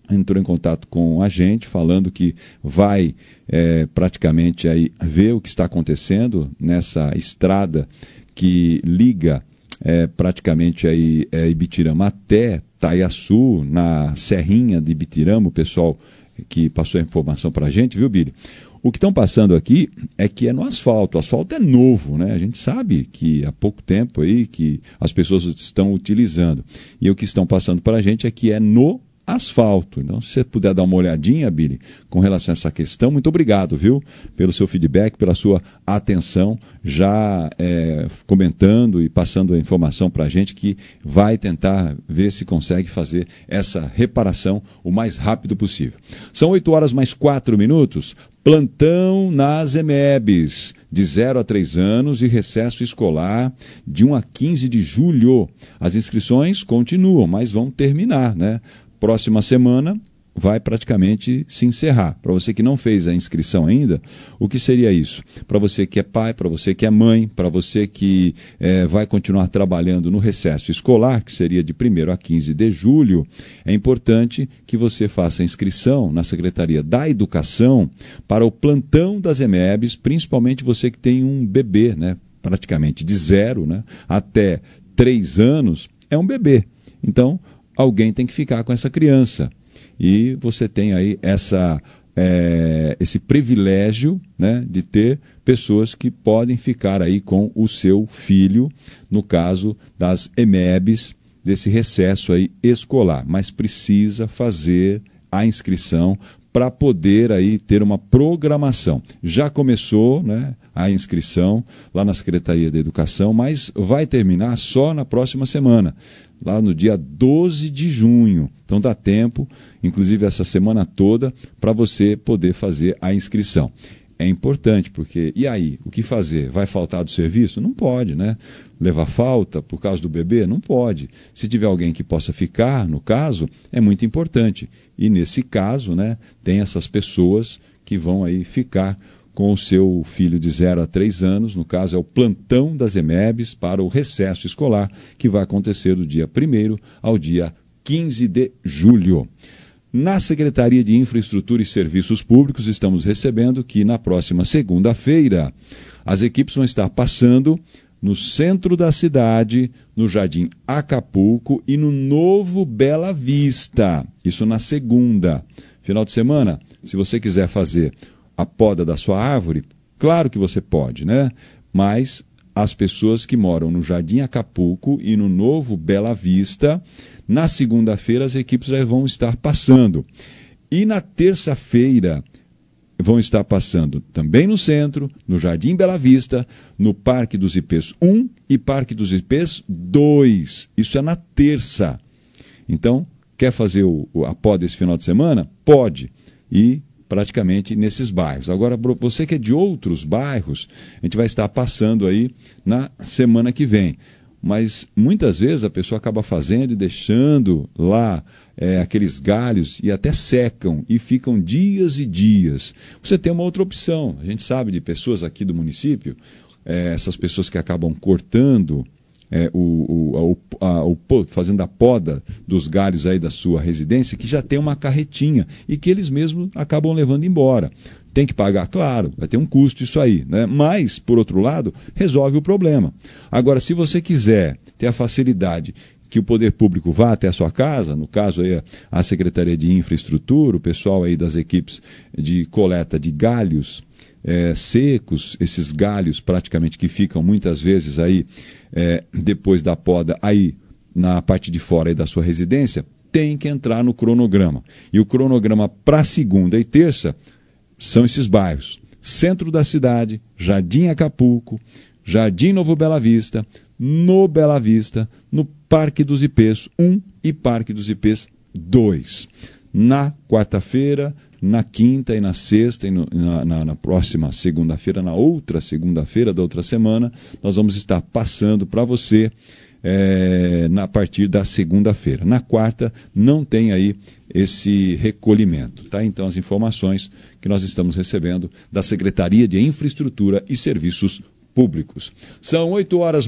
entrou em contato com a gente, falando que vai praticamente aí ver o que está acontecendo nessa estrada que liga praticamente aí Ibitirama até Taiaçu, na Serrinha de Ibitirama, o pessoal que passou a informação para a gente, viu, Billy? O que estão passando aqui é que é no asfalto. O asfalto é novo, né? A gente sabe que há pouco tempo aí que as pessoas estão utilizando. E o que estão passando para a gente é que é no asfalto. Então, se você puder dar uma olhadinha, Billy, com relação a essa questão, muito obrigado, viu? Pelo seu feedback, pela sua atenção, já comentando e passando a informação para a gente que vai tentar ver se consegue fazer essa reparação o mais rápido possível. São 8h mais 4. Plantão nas EMEBs, de 0 a 3 anos e recesso escolar de 1 a 15 de julho. As inscrições continuam, mas vão terminar, né? Próxima semana vai praticamente se encerrar. Para você que não fez a inscrição ainda, o que seria isso? Para você que é pai, para você que é mãe, para você que vai continuar trabalhando no recesso escolar, que seria de 1º a 15 de julho, é importante que você faça a inscrição na Secretaria da Educação para o plantão das EMEBs, principalmente você que tem um bebê, né, praticamente de 0, né, até 3 anos, é um bebê. Então, alguém tem que ficar com essa criança. E você tem aí esse privilégio, né, de ter pessoas que podem ficar aí com o seu filho, no caso das EMEBs, desse recesso aí escolar. Mas precisa fazer a inscrição para poder aí ter uma programação. Já começou, né, a inscrição lá na Secretaria da Educação, mas vai terminar só na próxima semana, lá no dia 12 de junho. Então dá tempo, inclusive essa semana toda, para você poder fazer a inscrição. É importante, porque, e aí, o que fazer? Vai faltar do serviço? Não pode, né? Levar falta por causa do bebê? Não pode. Se tiver alguém que possa ficar, no caso, é muito importante. E nesse caso, né, tem essas pessoas que vão aí ficar com o seu filho de 0 a 3 anos, no caso é o plantão das EMEBs para o recesso escolar, que vai acontecer do dia 1º ao dia 15 de julho. Na Secretaria de Infraestrutura e Serviços Públicos, estamos recebendo que na próxima segunda-feira as equipes vão estar passando no centro da cidade, no Jardim Acapulco e no Novo Bela Vista. Isso na segunda. Final de semana, se você quiser fazer a poda da sua árvore, claro que você pode, né? Mas as pessoas que moram no Jardim Acapulco e no Novo Bela Vista, na segunda-feira as equipes já vão estar passando. E na terça-feira vão estar passando também no centro, no Jardim Bela Vista, no Parque dos Ipês 1 e Parque dos Ipês 2. Isso é na terça. Então, quer fazer a poda esse final de semana? Pode. E praticamente nesses bairros. Agora, você que é de outros bairros, a gente vai estar passando aí na semana que vem. Mas muitas vezes a pessoa acaba fazendo e deixando lá aqueles galhos e até secam e ficam dias e dias. Você tem uma outra opção. A gente sabe de pessoas aqui do município, essas pessoas que acabam cortando, fazendo a poda dos galhos aí da sua residência, que já tem uma carretinha e que eles mesmos acabam levando embora. Tem que pagar, claro, vai ter um custo isso aí, né? Mas, por outro lado, resolve o problema. Agora, se você quiser ter a facilidade que o poder público vá até a sua casa, no caso aí a Secretaria de Infraestrutura, o pessoal aí das equipes de coleta de galhos secos, esses galhos praticamente que ficam muitas vezes aí depois da poda aí na parte de fora aí da sua residência, tem que entrar no cronograma. E o cronograma para segunda e terça são esses bairros: centro da cidade, Jardim Acapulco, Jardim Novo Bela Vista, no Bela Vista, no Parque dos Ipês 1 e Parque dos Ipês 2. Na quarta-feira, na quinta e na sexta e na próxima segunda-feira, na outra segunda-feira da outra semana, nós vamos estar passando para você a partir da segunda-feira. Na quarta não tem aí esse recolhimento, tá? Então as informações que nós estamos recebendo da Secretaria de Infraestrutura e Serviços Públicos. São 8h mais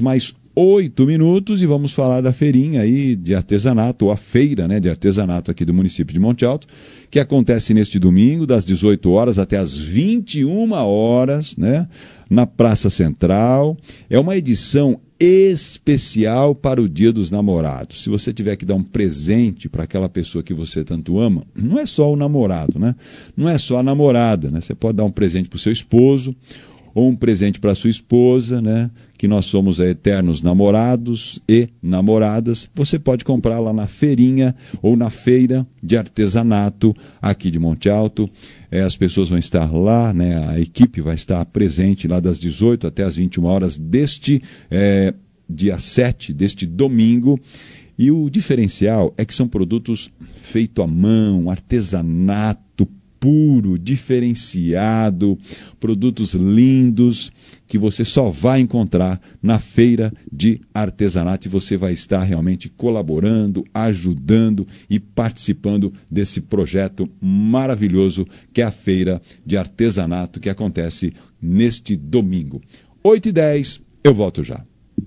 8 minutos e vamos falar da feirinha aí de artesanato, ou a feira, né, de artesanato aqui do município de Monte Alto, que acontece neste domingo, das 18 horas até as 21 horas, né, na Praça Central. É uma edição especial para o Dia dos Namorados. Se você tiver que dar um presente para aquela pessoa que você tanto ama, não é só o namorado, né? Não é só a namorada, né? Você pode dar um presente para o seu esposo ou um presente para a sua esposa, né? Que nós somos eternos namorados e namoradas. Você pode comprar lá na feirinha ou na feira de artesanato aqui de Monte Alto. As pessoas vão estar lá, né? A equipe vai estar presente lá das 18 até as 21 horas deste dia 7, deste domingo. E o diferencial é que são produtos feitos à mão, artesanato puro, diferenciado, produtos lindos que você só vai encontrar na feira de artesanato, e você vai estar realmente colaborando, ajudando e participando desse projeto maravilhoso que é a feira de artesanato, que acontece neste domingo. 8h10, eu volto já.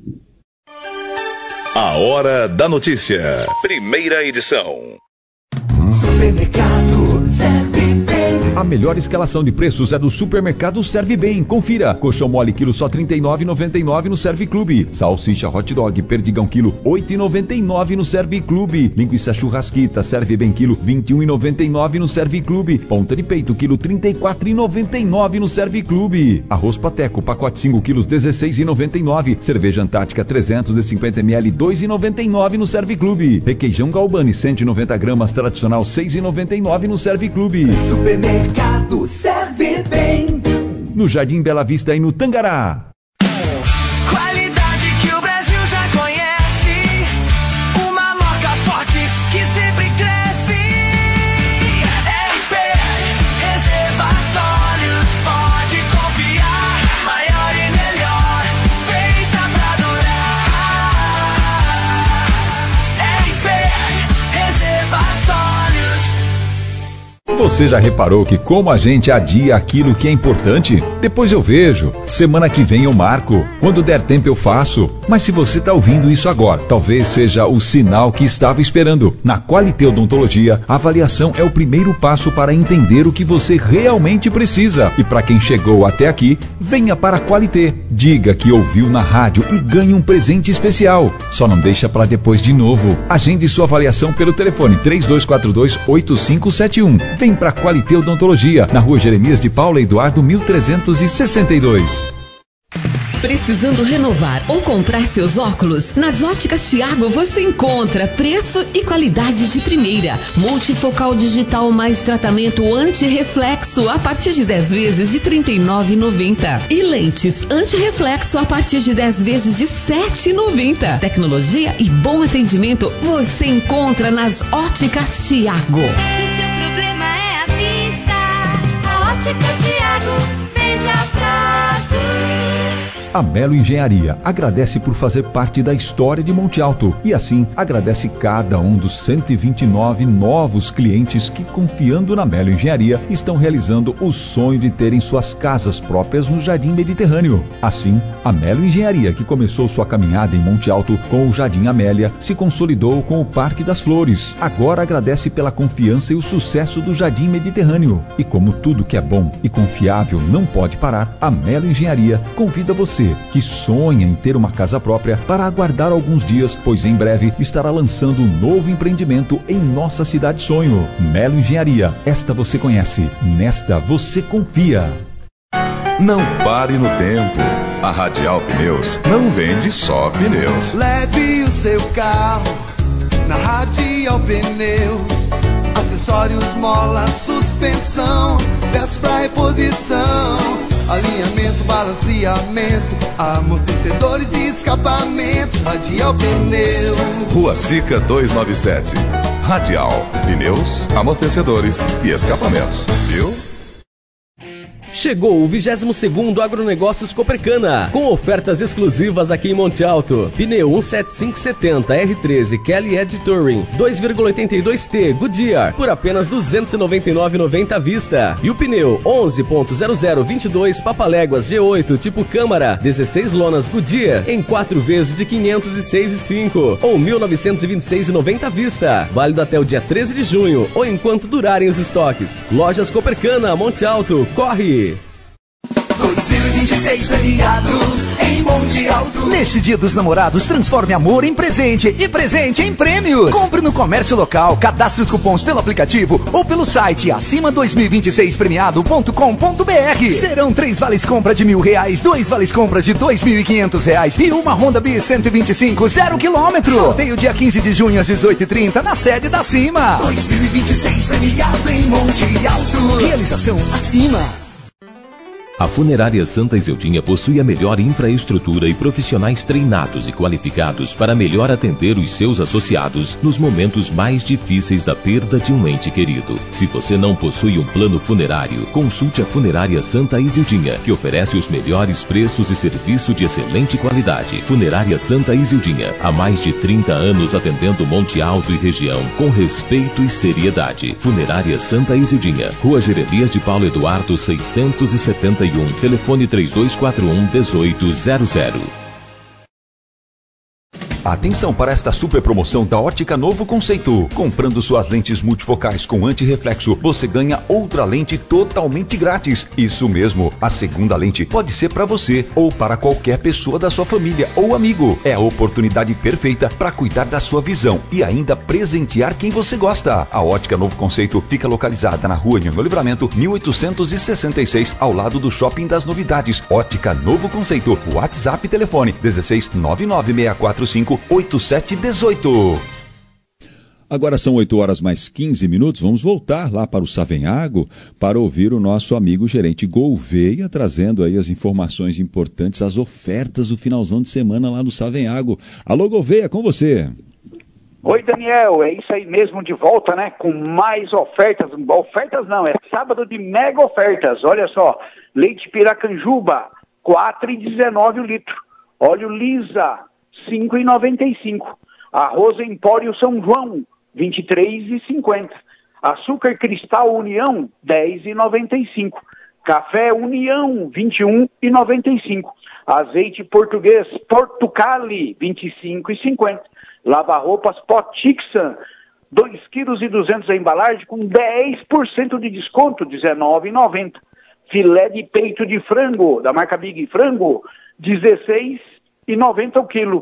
A Hora da Notícia, primeira edição. Supermercado Serve Bem. A melhor escalação de preços é do Supermercado Serve Bem. Confira. Colchão mole quilo só R$ 39,99 no Serve Clube. Salsicha hot dog perdigão quilo R$ 8,99 no Serve Clube. Linguiça churrasquita Serve Bem quilo R$ 21,99 no Serve Clube. Ponta de peito quilo R$ 34,99 no Serve Clube. Arroz pateco pacote 5 quilos R$ 16,99. Cerveja Antártica 350 ml R$ 2,99 no Serve Clube. Requeijão Galbani 190 gramas tradicional R$ 6,99 no Serve Clube. Supermercado Serve Bem. No Jardim Bela Vista e no Tangará. Qualidade que o Brasil já conhece. Uma marca forte que sempre cresce. RP Reservatórios, pode confiar. Maior e melhor, feita pra durar. RP Reservatórios. Você já reparou que como a gente adia aquilo que é importante? Depois eu vejo, semana que vem eu marco, quando der tempo eu faço. Mas se você está ouvindo isso agora, talvez seja o sinal que estava esperando. Na Qualité Odontologia, a avaliação é o primeiro passo para entender o que você realmente precisa. E para quem chegou até aqui, venha para a Qualité. Diga que ouviu na rádio e ganhe um presente especial. Só não deixa para depois de novo. Agende sua avaliação pelo telefone 3242-8571. Vem para a Qualité Odontologia, na Rua Jeremias de Paula Eduardo 1362. Precisando renovar ou comprar seus óculos? Nas Óticas Thiago você encontra preço e qualidade de primeira. Multifocal digital mais tratamento anti-reflexo a partir de 10 vezes de R$ 39,90. E lentes anti-reflexo a partir de 10 vezes de R$ 7,90. Tecnologia e bom atendimento você encontra nas Óticas Thiago. Ótica Thiago, vende a prazo. A Melo Engenharia agradece por fazer parte da história de Monte Alto e assim agradece cada um dos 129 novos clientes que, confiando na Melo Engenharia, estão realizando o sonho de terem suas casas próprias no Jardim Mediterrâneo. Assim, a Melo Engenharia, que começou sua caminhada em Monte Alto com o Jardim Amélia, se consolidou com o Parque das Flores. Agora agradece pela confiança e o sucesso do Jardim Mediterrâneo. E como tudo que é bom e confiável não pode parar, a Melo Engenharia convida você que sonha em ter uma casa própria para aguardar alguns dias, pois em breve estará lançando um novo empreendimento em nossa cidade sonho. Melo Engenharia, esta você conhece, nesta você confia. Não pare no tempo. A Radial Pneus não vende só pneus. Leve o seu carro na Radial Pneus. Acessórios, mola, suspensão, peças pra reposição. Alinhamento, balanceamento, amortecedores e escapamentos. Radial Pneus. Rua Sica 297. Radial Pneus, amortecedores e escapamentos. Viu? Chegou o 22º Agronegócios Copercana, com ofertas exclusivas aqui em Monte Alto. Pneu 17570 R13 Kelly Edge Touring 2,82T Goodyear por apenas R$ 299,90 à vista. E o pneu 11.0022 Papaléguas G8 tipo Câmara 16 lonas Goodyear em 4 vezes de R$ 506,5 ou R$ 1.926,90 à vista. Válido até o dia 13 de junho ou enquanto durarem os estoques. Lojas Copercana, Monte Alto, corre! 2026 premiado em Monte Alto. Neste Dia dos Namorados, transforme amor em presente e presente em prêmios. Compre no comércio local, cadastre os cupons pelo aplicativo ou pelo site acima2026premiado.com.br. Serão 3 vales compra de R$1.000, 2 vales compras de R$2.500 e uma Honda Bis 125 0 km. Sorteio dia 15 de junho às 18h30 na sede da Acima. 2026 premiado em Monte Alto. Realização Acima. A Funerária Santa Izildinha possui a melhor infraestrutura e profissionais treinados e qualificados para melhor atender os seus associados nos momentos mais difíceis da perda de um ente querido. Se você não possui um plano funerário, consulte a Funerária Santa Izildinha, que oferece os melhores preços e serviço de excelente qualidade. Funerária Santa Izildinha, há mais de 30 anos atendendo Monte Alto e região com respeito e seriedade. Funerária Santa Izildinha, Rua Jeremias de Paulo Eduardo 671, telefone 3241-1800. Atenção para esta super promoção da Ótica Novo Conceito. Comprando suas lentes multifocais com antirreflexo, você ganha outra lente totalmente grátis. Isso mesmo, a segunda lente pode ser para você ou para qualquer pessoa da sua família ou amigo. É a oportunidade perfeita para cuidar da sua visão e ainda presentear quem você gosta. A Ótica Novo Conceito fica localizada na Rua Nhango Livramento, 1866, ao lado do Shopping das Novidades. Ótica Novo Conceito. WhatsApp e telefone 16 99645 8718. Agora são 8 horas mais 15 minutos. Vamos voltar lá para o Savenhago para ouvir o nosso amigo gerente Gouveia trazendo aí as informações importantes, as ofertas do finalzão de semana lá no Savenhago. Alô, Gouveia, com você. Oi, Daniel, é isso aí mesmo, de volta, né, com mais ofertas. Ofertas não, é sábado de mega ofertas. Olha só, leite Piracanjuba, R$ 4,19 o litro. Óleo Lisa, R$ 5,95. Arroz Empório São João, R$ 23,50. Açúcar Cristal União, R$ 10,95. Café União, R$ 21,95. Azeite português Portucali, R$ 25,50. Lava-roupas Potixan, 2,2 kg a embalagem com 10% de desconto, R$ 19,90. Filé de peito de frango, da marca Big Frango, R$ 16,90 o quilo.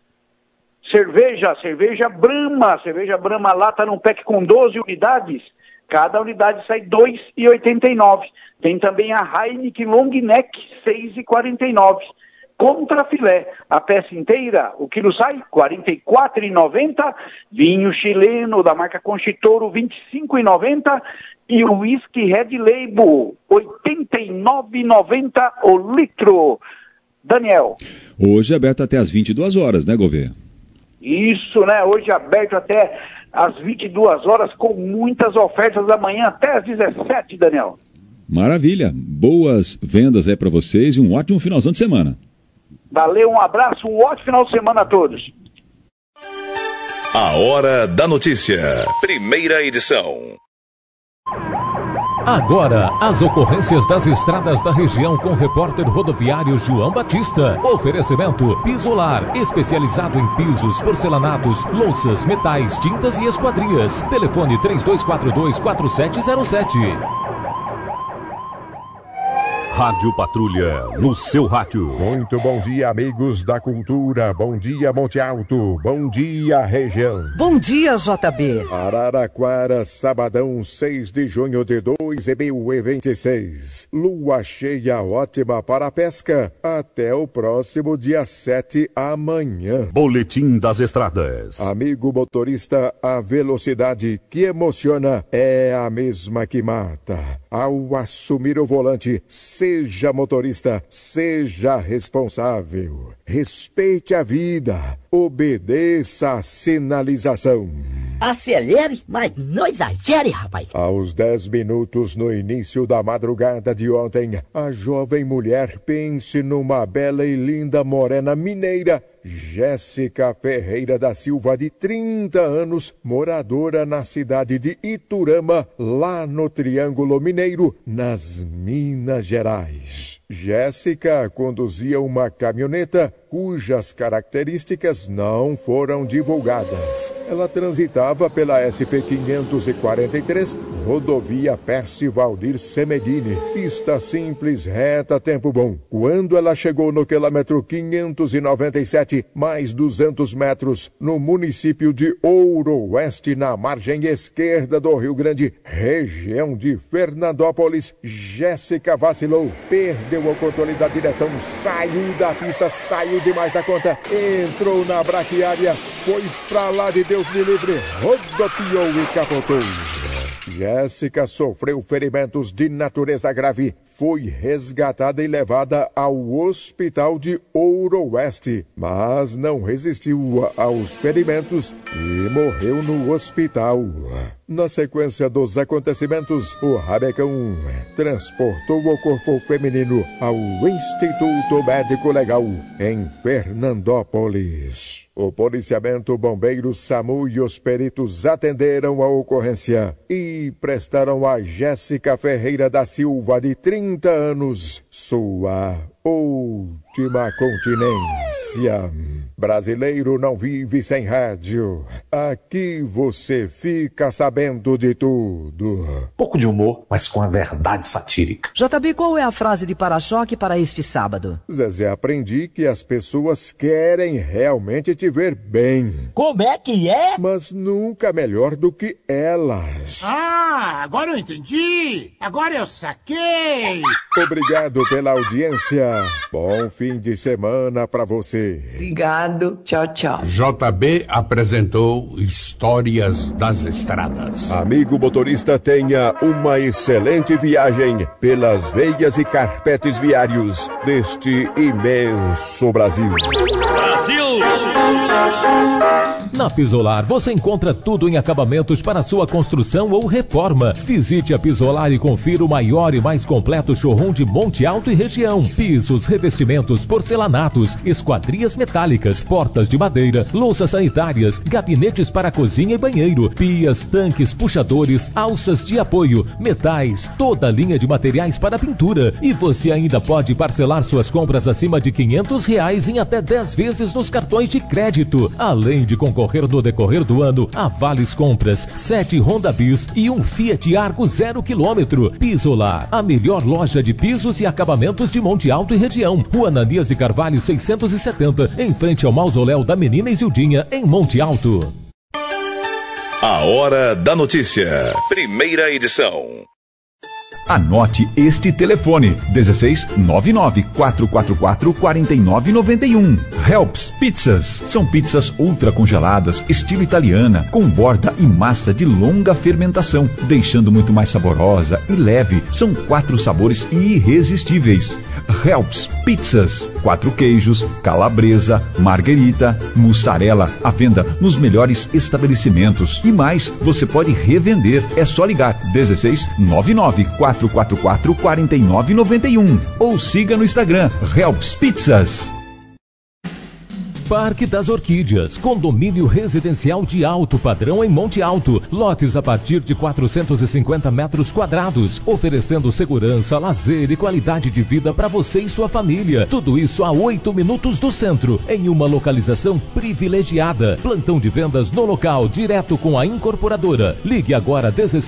Cerveja Brahma lata num pack com 12 unidades. Cada unidade sai R$ 2,89. Tem também a Heineken Long Neck, R$ 6,49. Contra filé, a peça inteira, o quilo sai R$ 44,90. Vinho chileno da marca Conchitoro, R$ 25,90. E o whisky Red Label, R$ 89,90 o litro. Daniel. Hoje é aberto até às 22 horas, né, Gouveia? Isso, né? Hoje é aberto até às 22 horas com muitas ofertas da manhã até às 17, Daniel. Maravilha. Boas vendas aí para vocês e um ótimo finalzão de semana. Valeu, um abraço, um ótimo final de semana a todos. A Hora da Notícia. Primeira edição. Agora, as ocorrências das estradas da região com o repórter rodoviário João Batista. Oferecimento Pisolar, especializado em pisos, porcelanatos, louças, metais, tintas e esquadrias. Telefone 3242-4707. Rádio Patrulha, no seu rádio. Muito bom dia, amigos da cultura. Bom dia, Monte Alto. Bom dia, região. Bom dia, JB. Araraquara, sabadão, 6 de junho de 2026. Lua cheia ótima para a pesca. Até o próximo dia 7 amanhã. Boletim das estradas. Amigo motorista, a velocidade que emociona é a mesma que mata. Ao assumir o volante, seja motorista, seja responsável. Respeite a vida, obedeça a sinalização. Acelere, mas não exagere, rapaz. Aos 10 minutos no início da madrugada de ontem, a jovem mulher, pense numa bela e linda morena mineira, Jéssica Ferreira da Silva, de 30 anos, moradora na cidade de Iturama, lá no Triângulo Mineiro, nas Minas Gerais. Jéssica conduzia uma caminhoneta cujas características não foram divulgadas. Ela transitava pela SP-543, rodovia Percivaldir Semeghini, pista simples, reta, tempo bom. Quando ela chegou no quilômetro 597, mais 200 metros, no município de Ouro Oeste, na margem esquerda do Rio Grande, região de Fernandópolis, Jéssica vacilou, perdeu o controle da direção, saiu da pista, saiu demais da conta, entrou na braquiária, foi pra lá de Deus me livre, rodopiou e capotou. Jéssica sofreu ferimentos de natureza grave, foi resgatada e levada ao hospital de Ouro Oeste, mas não resistiu aos ferimentos e morreu no hospital. Na sequência dos acontecimentos, o Rabecão transportou o corpo feminino ao Instituto Médico Legal em Fernandópolis. O policiamento, bombeiros, SAMU e os peritos atenderam a ocorrência e prestaram a Jéssica Ferreira da Silva, de 30 anos, sua última continência. Brasileiro não vive sem rádio. Aqui você fica sabendo de tudo. Pouco de humor, mas com a verdade satírica. JB, qual é a frase de para-choque para este sábado? Zezé, aprendi que as pessoas querem realmente te ver bem. Como é que é? Mas nunca melhor do que elas. Ah, agora eu entendi. Agora eu saquei. Obrigado pela audiência. Bom fim de semana pra você. Obrigado. Tchau, tchau. JB apresentou Histórias das Estradas. Amigo motorista, tenha uma excelente viagem pelas veias e carpetes viários deste imenso Brasil. Brasil! Na Pisolar você encontra tudo em acabamentos para sua construção ou reforma. Visite a Pisolar e confira o maior e mais completo showroom de Monte Alto e região. Pisos, revestimentos, porcelanatos, esquadrias metálicas, portas de madeira, louças sanitárias, gabinetes para cozinha e banheiro, pias, tanques, puxadores, alças de apoio, metais, toda a linha de materiais para pintura. E você ainda pode parcelar suas compras acima de R$500 em até 10 vezes nos cartões de crédito. Além de concorrer no decorrer do ano a vales compras, 7 Honda Bis e um Fiat Argo 0 km. Pisolar, a melhor loja de pisos e acabamentos de Monte Alto e região. Rua Ananias de Carvalho 670, em frente ao mausoléu da Menina Isildinha, em Monte Alto. A Hora da Notícia. Primeira edição. Anote este telefone: 1699-444-4991. Helps Pizzas. São pizzas ultra congeladas, estilo italiana, com borda e massa de longa fermentação, deixando muito mais saborosa e leve. São 4 sabores irresistíveis. Helps Pizzas. 4 queijos, calabresa, marguerita, mussarela, à venda nos melhores estabelecimentos. E mais, você pode revender. É só ligar 1699-444-4991 ou siga no Instagram Helps Pizzas. Parque das Orquídeas, condomínio residencial de alto padrão em Monte Alto, lotes a partir de 450 metros quadrados, oferecendo segurança, lazer e qualidade de vida para você e sua família. Tudo isso a 8 minutos do centro, em uma localização privilegiada. Plantão de vendas no local, direto com a incorporadora. Ligue agora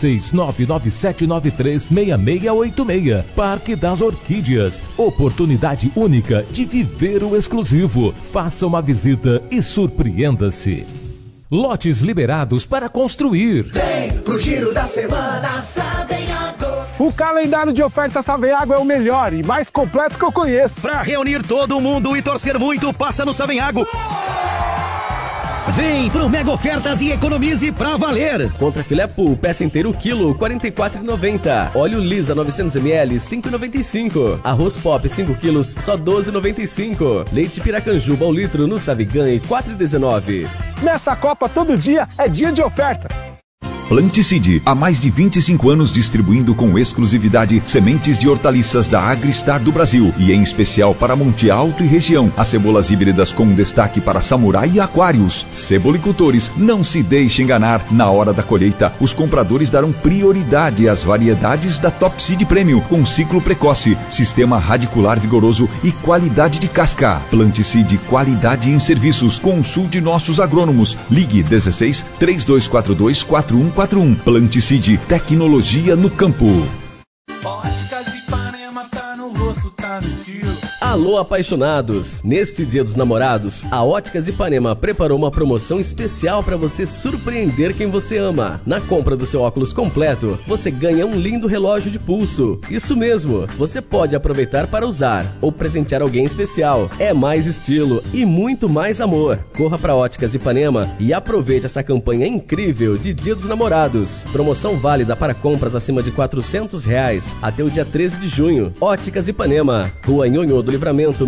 16997936686. Parque das Orquídeas, oportunidade única de viver o exclusivo. Faça uma visita e surpreenda-se. Lotes liberados para construir. Vem pro Giro da Semana Savenhago. O calendário de ofertas Savenhago é o melhor e mais completo que eu conheço. Pra reunir todo mundo e torcer muito, passa no Savenhago. Vem pro Mega Ofertas e economize pra valer. Contra filé pool, peça inteiro quilo, R$ 44,90. Óleo Lisa 900ml, R$ 5,95. Arroz Pop 5 quilos, só R$ 12,95. Leite Piracanjuba 1 litro no Savigan, R$ 4,19. Nessa Copa, todo dia é dia de oferta. Planticide, há mais de 25 anos distribuindo com exclusividade sementes de hortaliças da Agristar do Brasil e em especial para Monte Alto e região. As cebolas híbridas com destaque para Samurai e Aquários. Cebolicultores, não se deixe enganar. Na hora da colheita, os compradores darão prioridade às variedades da Top Seed Premium com ciclo precoce, sistema radicular vigoroso e qualidade de casca. Planticide, qualidade em serviços. Consulte nossos agrônomos. Ligue 16 3242 4141. Planticide, tecnologia no campo. Óticas Ipanema, tá no rosto, tá no estilo. Alô, apaixonados! Neste Dia dos Namorados, a Óticas Ipanema preparou uma promoção especial para você surpreender quem você ama. Na compra do seu óculos completo, você ganha um lindo relógio de pulso. Isso mesmo, você pode aproveitar para usar ou presentear alguém especial. É mais estilo e muito mais amor. Corra para Óticas Ipanema e aproveite essa campanha incrível de Dia dos Namorados. Promoção válida para compras acima de R$ 400 até o dia 13 de junho. Óticas Ipanema, Rua Nhonhô do Livramento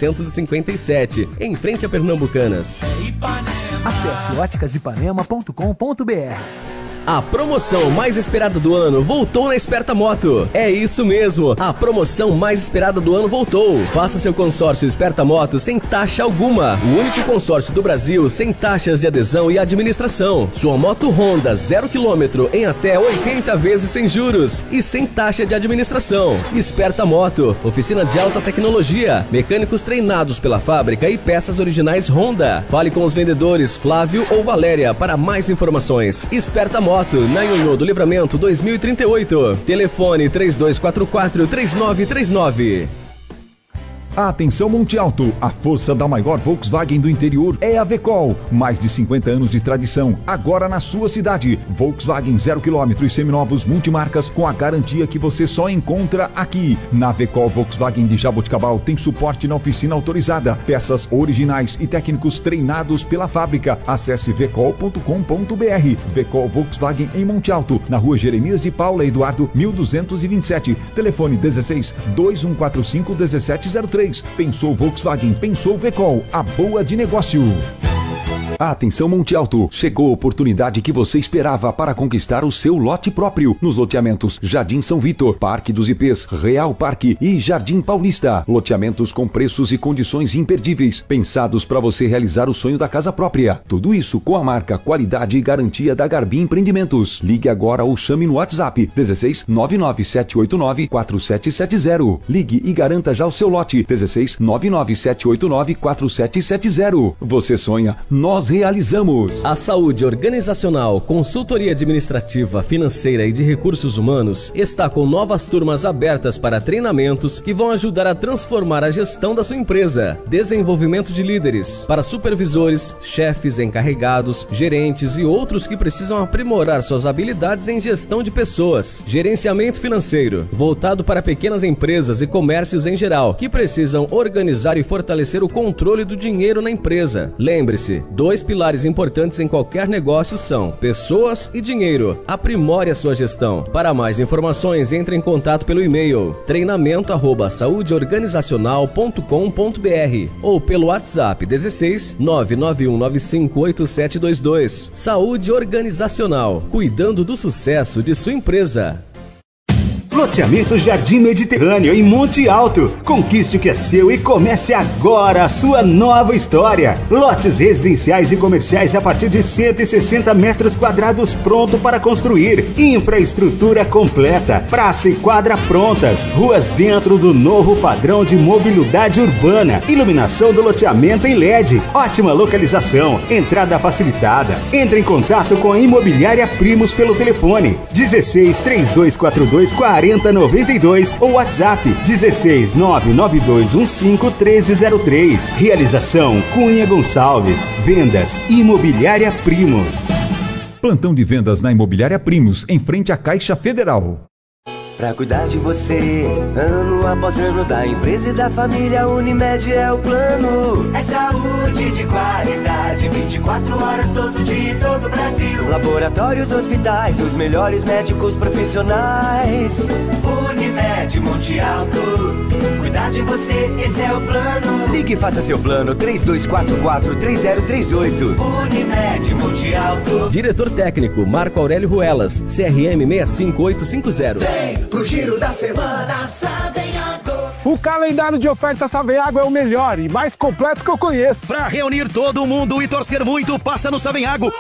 1657, em frente a Pernambucanas. Acesse óticasipanema.com.br. A promoção mais esperada do ano voltou na Esperta Moto. É isso mesmo, a promoção mais esperada do ano voltou. Faça seu consórcio Esperta Moto sem taxa alguma. O único consórcio do Brasil sem taxas de adesão e administração. Sua moto Honda 0 km em até 80 vezes sem juros e sem taxa de administração. Esperta Moto, oficina de alta tecnologia, mecânicos treinados pela fábrica e peças originais Honda. Fale com os vendedores Flávio ou Valéria para mais informações. Esperta Moto, na Nhonhô do Livramento 2038. Telefone 3244-3939. Atenção Monte Alto, a força da maior Volkswagen do interior é a Vecol. Mais de 50 anos de tradição, agora na sua cidade. Volkswagen 0 km e seminovos multimarcas com a garantia que você só encontra aqui. Na Vecol Volkswagen de Jaboticabal tem suporte na oficina autorizada, peças originais e técnicos treinados pela fábrica. Acesse vecol.com.br. Vecol Volkswagen em Monte Alto, na rua Jeremias de Paula Eduardo 1227. Telefone 16 2145 1703. Pensou Volkswagen, pensou Vecol, a boa de negócio. Atenção Monte Alto, chegou a oportunidade que você esperava para conquistar o seu lote próprio nos loteamentos Jardim São Vitor, Parque dos IPs, Real Parque e Jardim Paulista. Loteamentos com preços e condições imperdíveis, pensados para você realizar o sonho da casa própria. Tudo isso com a marca, qualidade e garantia da Garbi Empreendimentos. Ligue agora ou chame no WhatsApp 16 99789 4770. Ligue e garanta já o seu lote 16 99789 4770. Você sonha, nós realizamos. A saúde organizacional, consultoria administrativa, financeira e de recursos humanos está com novas turmas abertas para treinamentos que vão ajudar a transformar a gestão da sua empresa. Desenvolvimento de líderes para supervisores, chefes, encarregados, gerentes e outros que precisam aprimorar suas habilidades em gestão de pessoas. Gerenciamento financeiro, voltado para pequenas empresas e comércios em geral, que precisam organizar e fortalecer o controle do dinheiro na empresa. Lembre-se, dois pilares importantes em qualquer negócio são pessoas e dinheiro. Aprimore a sua gestão. Para mais informações, entre em contato pelo e-mail treinamento@saudeorganizacional.com.br ou pelo WhatsApp 16 991958722. Saúde Organizacional, cuidando do sucesso de sua empresa. Loteamento Jardim Mediterrâneo em Monte Alto. Conquiste o que é seu e comece agora a sua nova história. Lotes residenciais e comerciais a partir de 160 metros quadrados pronto para construir. Infraestrutura completa. Praça e quadra prontas. Ruas dentro do novo padrão de mobilidade urbana. Iluminação do loteamento em LED. Ótima localização. Entrada facilitada. Entre em contato com a Imobiliária Primos pelo telefone 16 3242 4092 ou WhatsApp 16 99215 1303. Realização Cunha Gonçalves. Vendas Imobiliária Primos. Plantão de vendas na Imobiliária Primos, em frente à Caixa Federal. Pra cuidar de você, ano após ano, da empresa e da família, Unimed é o plano. É saúde de qualidade, 24 horas todo dia em todo o Brasil. Laboratórios, hospitais, os melhores médicos profissionais. Unimed Monte Alto, cuidar de você, esse é o plano. Ligue e faça seu plano, 3244-3038. Unimed Monte Alto. Diretor técnico, Marco Aurélio Ruelas, CRM 65850. Pro giro da semana, Savenhago. O calendário de ofertas Savenhago é o melhor e mais completo que eu conheço. Pra reunir todo mundo e torcer muito, passa no Savenhago.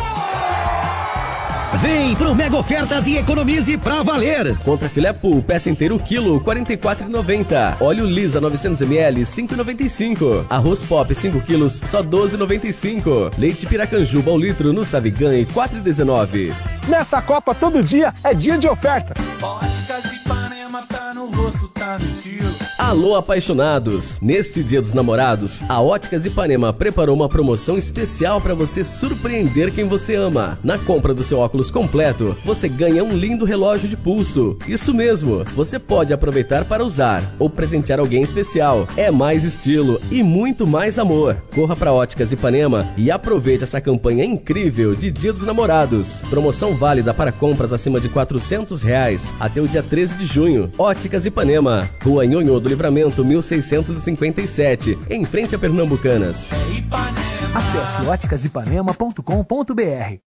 Vem pro Mega Ofertas e economize pra valer. Contra filé pool, peça inteiro quilo, R$ 44,90. Óleo Lisa 900ml, R$ 5,95. Arroz Pop 5 quilos, só R$ 12,95. Leite Piracanjuba ao litro no Savigan, R$ 4,19. Nessa Copa, todo dia é dia de ofertas. Óticas Ipanema, tá no rosto, tá no estilo. Alô, apaixonados! Neste Dia dos Namorados, a Óticas Ipanema preparou uma promoção especial para você surpreender quem você ama. Na compra do seu óculos completo, você ganha um lindo relógio de pulso. Isso mesmo, você pode aproveitar para usar ou presentear alguém especial. É mais estilo e muito mais amor. Corra para Óticas Ipanema e aproveite essa campanha incrível de Dia dos Namorados. Promoção válida para compras acima de R$ 400 até o dia 13 de junho. Óticas Ipanema, Rua Nhonhô do Livramento 1657, em frente a Pernambucanas. Acesse óticasipanema.com.br.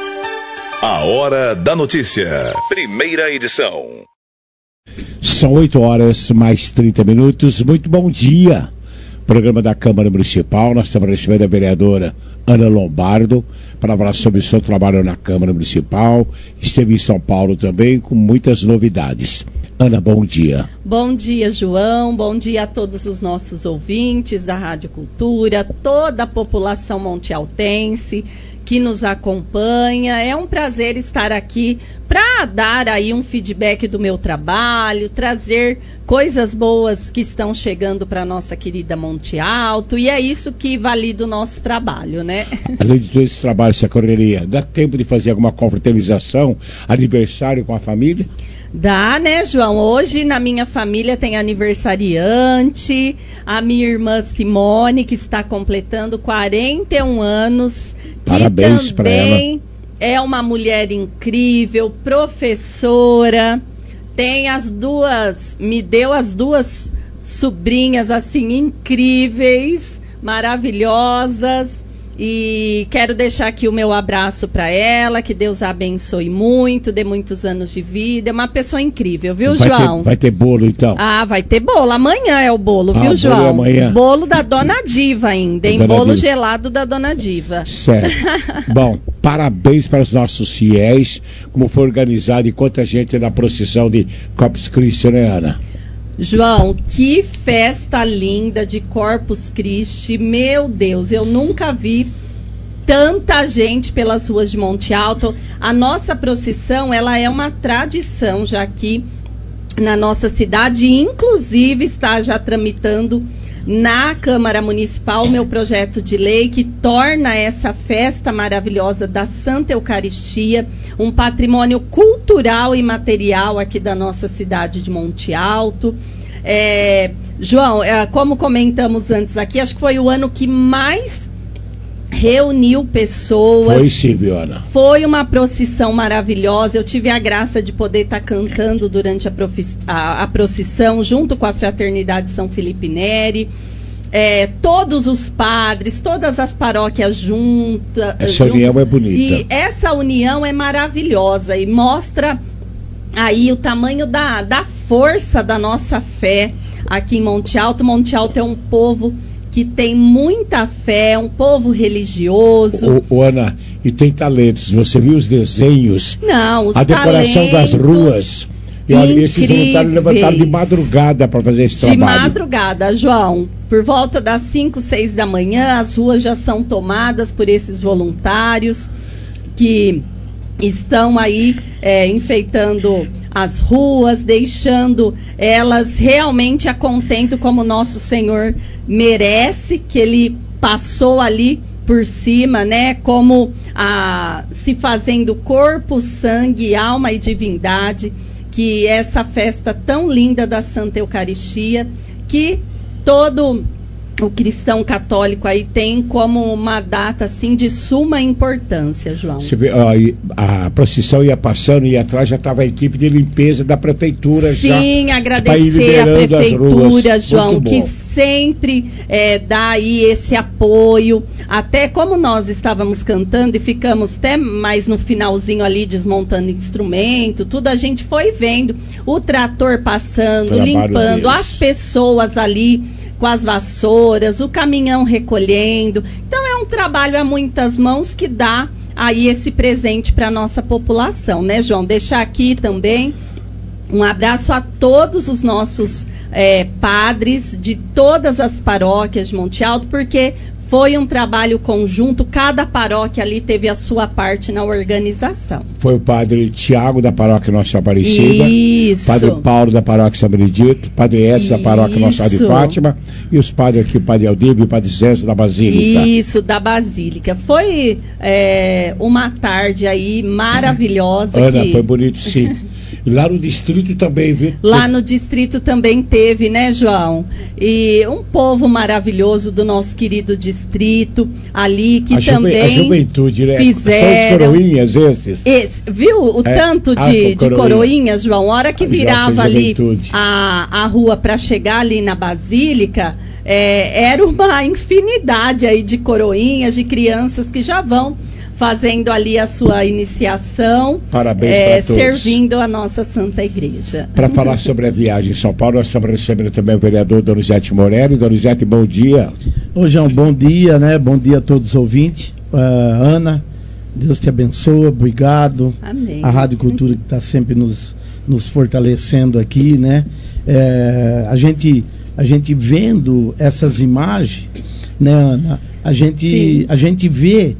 A Hora da Notícia. Primeira edição. São 8 horas mais 30 minutos. Muito bom dia. Programa da Câmara Municipal. Nós estamos recebendo a vereadora Ana Lombardo para falar sobre o seu trabalho na Câmara Municipal. Esteve em São Paulo também com muitas novidades. Ana, bom dia. Bom dia, João. Bom dia a todos os nossos ouvintes da Rádio Cultura, toda a população montealtense que nos acompanha. É um prazer estar aqui para dar aí um feedback do meu trabalho, trazer coisas boas que estão chegando para nossa querida Monte Alto, e é isso que valida o nosso trabalho, né? Além de todo esse trabalho, essa correria, dá tempo de fazer alguma confraternização, aniversário com a família? Dá, né, João? Hoje na minha família tem aniversariante, a minha irmã Simone, que está completando 41 anos. Parabéns para ela. Também é uma mulher incrível, professora, tem me deu as duas sobrinhas assim incríveis, maravilhosas. E quero deixar aqui o meu abraço para ela, que Deus a abençoe muito, dê muitos anos de vida. É uma pessoa incrível, viu, João? Vai ter bolo, então? Ah, vai ter bolo. Amanhã é o bolo, viu, João? Bolo amanhã. Bolo da Dona Diva ainda, hein? Bolo gelado da Dona Diva. Certo. Bom, parabéns para os nossos fiéis, como foi organizado e quanta gente na procissão de Corpus Christi, né, Ana? João, que festa linda de Corpus Christi, meu Deus, eu nunca vi tanta gente pelas ruas de Monte Alto. A nossa procissão, ela é uma tradição já aqui na nossa cidade, inclusive está já tramitando na Câmara Municipal o meu projeto de lei que torna essa festa maravilhosa da Santa Eucaristia um patrimônio cultural e material aqui da nossa cidade de Monte Alto. João, como comentamos antes aqui, acho que foi o ano que mais reuniu pessoas. Foi sim, Viana. Foi uma procissão maravilhosa. Eu tive a graça de poder estar cantando durante a procissão, junto com a Fraternidade São Felipe Neri. Todos os padres, todas as paróquias juntas. Essa união é bonita. E essa união é maravilhosa e mostra aí o tamanho da força da nossa fé aqui em Monte Alto. Monte Alto é um povo que tem muita fé, um povo religioso. Ana, e tem talentos. Você viu os desenhos? Não, os a decoração das ruas. E olha, esses voluntários levantaram de madrugada para fazer esse trabalho. De madrugada, João. Por volta das 5, 6 da manhã, as ruas já são tomadas por esses voluntários que estão aí enfeitando as ruas, deixando elas realmente a contento como o nosso Senhor merece, que Ele passou ali por cima, né, como se fazendo corpo, sangue, alma e divindade, que essa festa tão linda da Santa Eucaristia, que todo o cristão católico aí tem como uma data assim de suma importância, João. Você vê, a procissão ia passando e atrás já estava a equipe de limpeza da prefeitura. Sim, já agradecer a prefeitura, João, que sempre dá aí esse apoio. Até como nós estávamos cantando e ficamos até mais no finalzinho ali desmontando instrumento, tudo a gente foi vendo o trator passando, limpando, as pessoas ali com as vassouras, o caminhão recolhendo. Então é um trabalho a muitas mãos que dá aí esse presente para a nossa população, né, João? Deixar aqui também um abraço a todos os nossos padres de todas as paróquias de Monte Alto, porque foi um trabalho conjunto, cada paróquia ali teve a sua parte na organização. Foi o padre Tiago da paróquia Nossa Aparecida, isso. Padre Paulo da paróquia São Benedito, Padre Edson da paróquia Nossa Senhora de Fátima, e os padres aqui, o Padre Aldíbio e o Padre César da Basílica. Isso, da Basílica. Foi uma tarde aí maravilhosa. Ana, foi bonito, sim. E lá no distrito também, viu? Lá no distrito também teve, né, João? E um povo maravilhoso do nosso querido distrito ali, que também a juventude, né? Fizeram... São os coroinhas esses. Viu o tanto de coroinhas, João? A hora que virava ali a rua para chegar ali na Basílica, era uma infinidade aí de coroinhas, de crianças que já vão fazendo ali a sua iniciação. Parabéns para todos. Servindo a nossa Santa Igreja. Para falar sobre a viagem em São Paulo, nós estamos recebendo também o vereador Donizete Morelli. Donizete, bom dia. Ô, João, bom dia, né? Bom dia a todos os ouvintes. Ana, Deus te abençoe, obrigado. Amém. A Rádio Cultura que está sempre nos fortalecendo aqui, né? A gente vendo essas imagens, né, Ana? A gente vê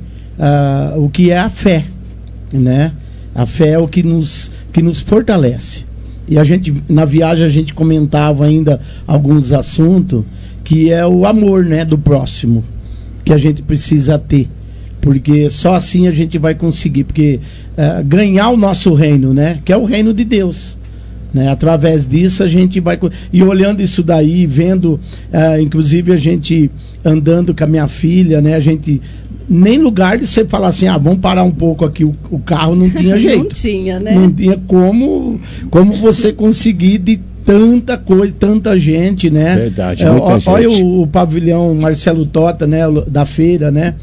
o que é a fé, né? A fé é o que nos fortalece. E na viagem a gente comentava ainda alguns assuntos, que é o amor, né, do próximo, que a gente precisa ter, porque só assim a gente vai conseguir, porque ganhar o nosso reino, né, que é o reino de Deus, né? Através disso a gente vai, e olhando isso daí, vendo, inclusive a gente andando com a minha filha, né, a gente nem lugar de você falar assim, vamos parar um pouco aqui, o carro não tinha jeito. Não tinha, né? Não tinha como você conseguir de tanta coisa, tanta gente, né? Verdade, muita gente. Olha o pavilhão Marcelo Tota, né, da feira, né?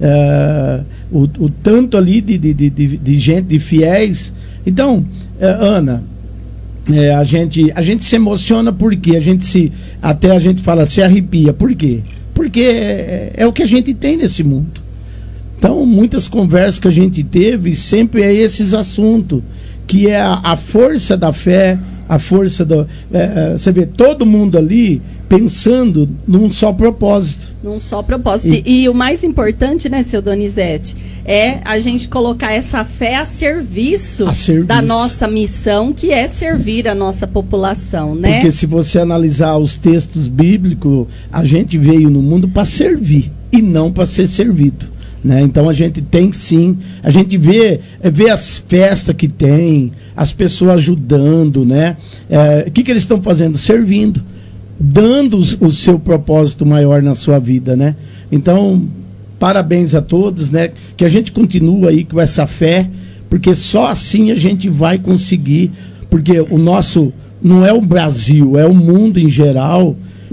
O tanto ali de gente, de fiéis. Então, Ana, a gente se emociona porque até a gente fala, se arrepia. Por quê? Porque é o que a gente tem nesse mundo. Então, muitas conversas que a gente teve, sempre é esses assuntos, que é a força da fé, a força do... você vê todo mundo ali pensando num só propósito. Num só propósito. E o mais importante, né, seu Donizete, é a gente colocar essa fé a serviço da nossa missão, que é servir a nossa população, né? Porque se você analisar os textos bíblicos, a gente veio no mundo para servir e não para ser servido. Né? Então a gente tem sim, a gente vê as festas que tem, as pessoas ajudando, né? O que eles estão fazendo? Servindo, dando o seu propósito maior na sua vida, né? Então, parabéns a todos, né? Que a gente continue aí com essa fé, porque só assim a gente vai conseguir, porque o nosso, não é o Brasil, é o mundo em geral,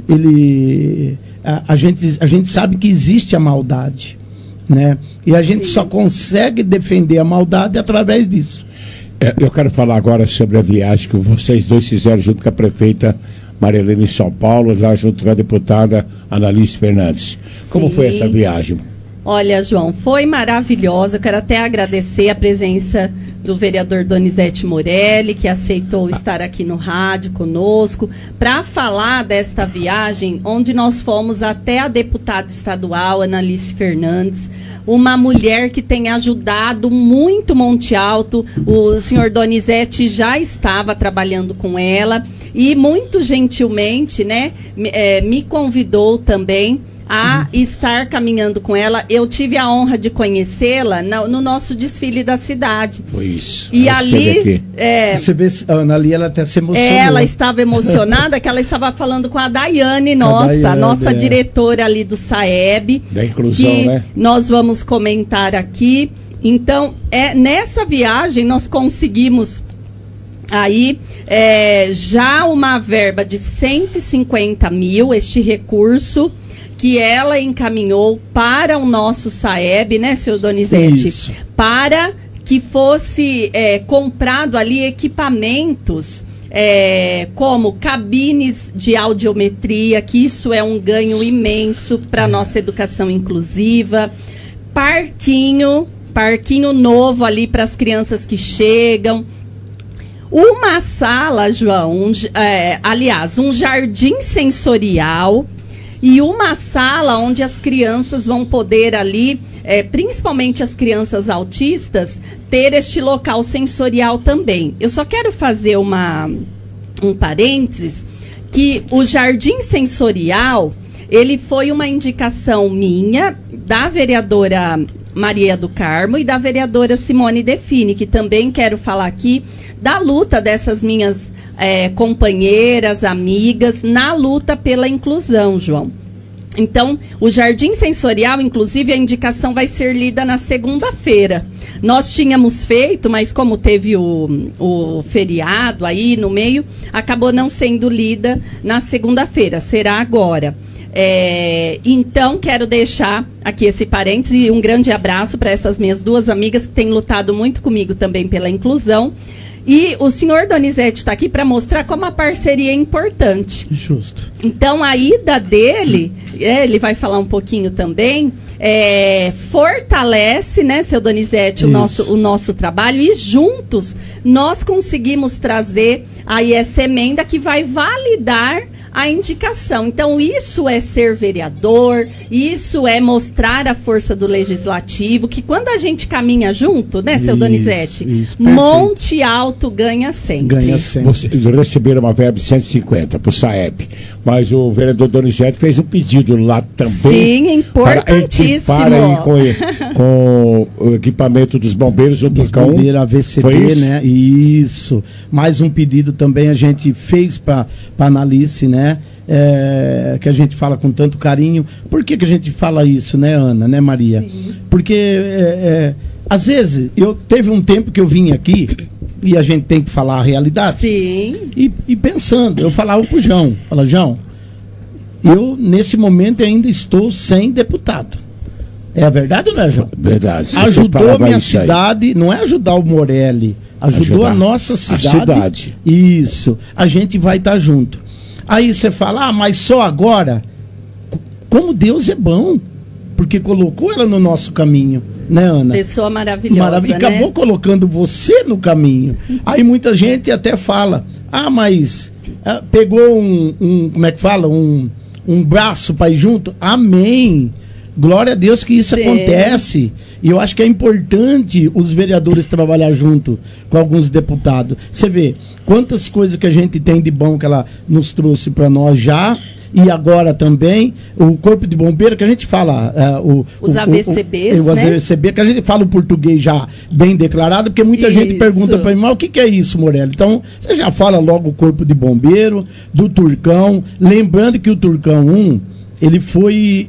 a gente sabe que existe a maldade, né? E a gente só consegue defender a maldade através disso. Eu quero falar agora sobre a viagem que vocês dois fizeram junto com a prefeita Marilene em São Paulo, lá junto com a deputada Analice Fernandes. Como foi essa viagem? Olha, João, foi maravilhosa. Eu quero até agradecer a presença do vereador Donizete Morelli, que aceitou estar aqui no rádio conosco, para falar desta viagem, onde nós fomos até a deputada estadual, Analice Fernandes, uma mulher que tem ajudado muito Monte Alto. O senhor Donizete já estava trabalhando com ela e muito gentilmente, né, me convidou também a estar caminhando com ela. Eu tive a honra de conhecê-la no nosso desfile da cidade. Foi isso. E ali... Você vê, Ana, ali ela até se emocionou. Ela estava emocionada, que ela estava falando com a Daiane, a nossa diretora ali do SAEB. Da inclusão, que né? nós vamos comentar aqui. Então, nessa viagem nós conseguimos aí já uma verba de 150 mil, este recurso que ela encaminhou para o nosso SAEB, né, seu Donizete? Isso. Para que fosse comprado ali equipamentos como cabines de audiometria, que isso é um ganho imenso para a nossa educação inclusiva, parquinho novo ali para as crianças que chegam, uma sala, João, um jardim sensorial e uma sala onde as crianças vão poder ali, principalmente as crianças autistas, ter este local sensorial também. Eu só quero fazer um parênteses, que o jardim sensorial, ele foi uma indicação minha, da vereadora Maria do Carmo e da vereadora Simone Define, que também quero falar aqui da luta dessas minhas companheiras, amigas, na luta pela inclusão, João. Então, o Jardim Sensorial, inclusive, a indicação vai ser lida na segunda-feira. Nós tínhamos feito, mas como teve o feriado aí no meio, acabou não sendo lida na segunda-feira, será agora. Então, quero deixar aqui esse parênteses e um grande abraço para essas minhas duas amigas que têm lutado muito comigo também pela inclusão. E o senhor Donizete está aqui para mostrar como a parceria é importante. Justo. Então, a ida dele, ele vai falar um pouquinho também, fortalece, né, seu Donizete, o nosso trabalho, e juntos nós conseguimos trazer aí essa emenda que vai validar a indicação. Então, isso é ser vereador, isso é mostrar a força do legislativo, que quando a gente caminha junto, né, seu Donizete? Monte Alto ganha sempre. Ganha sempre. Vocês receberam uma verba de 150 para o SAEB, mas o vereador Donizete fez um pedido lá também. Sim, importantíssimo. Para ir com o equipamento dos bombeiros, o Turcão. Bombeiro AVCB, né? Isso. Mais um pedido também a gente fez para a Analice, né? Que a gente fala com tanto carinho. Por que a gente fala isso, né, Ana, né, Maria? Sim. Porque às vezes teve um tempo que eu vim aqui e a gente tem que falar a realidade. Sim. E pensando, eu falava pro João, João, eu nesse momento ainda estou sem deputado. É a verdade ou não é, João? Verdade. Ajudou a minha cidade, não é ajudar o Morelli, ajudou a nossa cidade. A cidade. Isso. A gente vai estar junto. Aí você fala, mas só agora? Como Deus é bom, porque colocou ela no nosso caminho, né, Ana? Pessoa maravilhosa, e acabou colocando você no caminho. Aí muita gente até fala, mas pegou como é que fala? Um braço para ir junto? Amém! Glória a Deus que isso acontece. E eu acho que é importante os vereadores trabalhar junto com alguns deputados. Você vê quantas coisas que a gente tem de bom que ela nos trouxe para nós já. E agora também o Corpo de Bombeiro, que a gente fala... os AVCBs, né? Os AVCB, que a gente fala o português já bem declarado, porque muita gente pergunta para mim, mas o que é isso, Morelli? Então, você já fala logo o Corpo de Bombeiro, do Turcão. Lembrando que o Turcão 1... ele foi,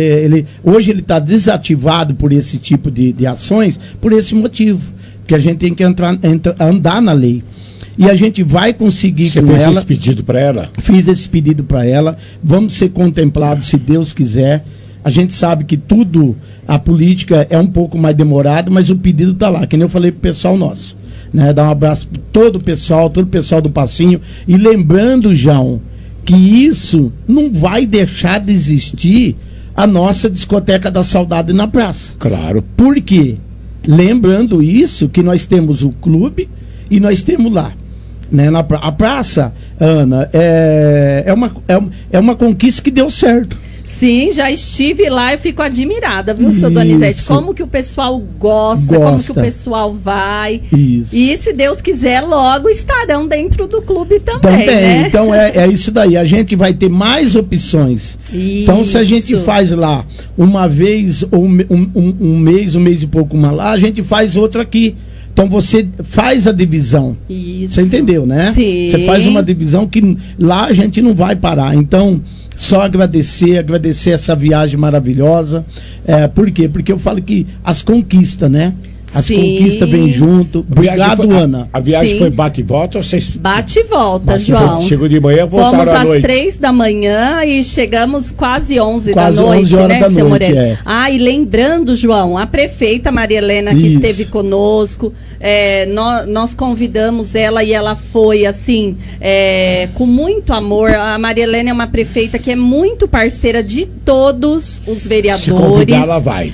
hoje ele está desativado por esse tipo de ações, por esse motivo, que a gente tem que andar na lei. E a gente vai conseguir com ela. Você fez esse pedido para ela? Fiz esse pedido para ela. Vamos ser contemplados, se Deus quiser. A gente sabe que tudo, a política é um pouco mais demorado, mas o pedido está lá, que nem eu falei para o pessoal nosso. Né? Dar um abraço para todo o pessoal do Passinho. E lembrando, João, que isso não vai deixar de existir a nossa discoteca da saudade na praça. Claro. Por quê? Lembrando isso, que nós temos o clube e nós temos lá, né, a praça, Ana, é uma conquista que deu certo. Sim, já estive lá e fico admirada, viu, seu Donizete? Como que o pessoal gosta, como que o pessoal vai. Isso. E se Deus quiser, logo estarão dentro do clube também, né? Então é isso daí. A gente vai ter mais opções. Isso. Então, se a gente faz lá uma vez, ou um mês e pouco uma lá, a gente faz outra aqui. Então você faz a divisão. Isso. Você entendeu, né? Sim. Você faz uma divisão que lá a gente não vai parar. Então, só agradecer essa viagem maravilhosa. Por quê? Porque eu falo que as conquistas, né? As conquistas vêm junto. Obrigado, Ana. A viagem foi bate e volta ou vocês... Bate e volta, João. Chegou de manhã, voltaram à noite. Fomos às 3 da manhã e chegamos quase 11 quase da noite, 11 horas né, da seu noite, Morelli? E lembrando, João, a prefeita Maria Helena, que esteve conosco, nós convidamos ela e ela foi, assim, com muito amor. A Maria Helena é uma prefeita que é muito parceira de todos os vereadores. Se convidar, ela vai.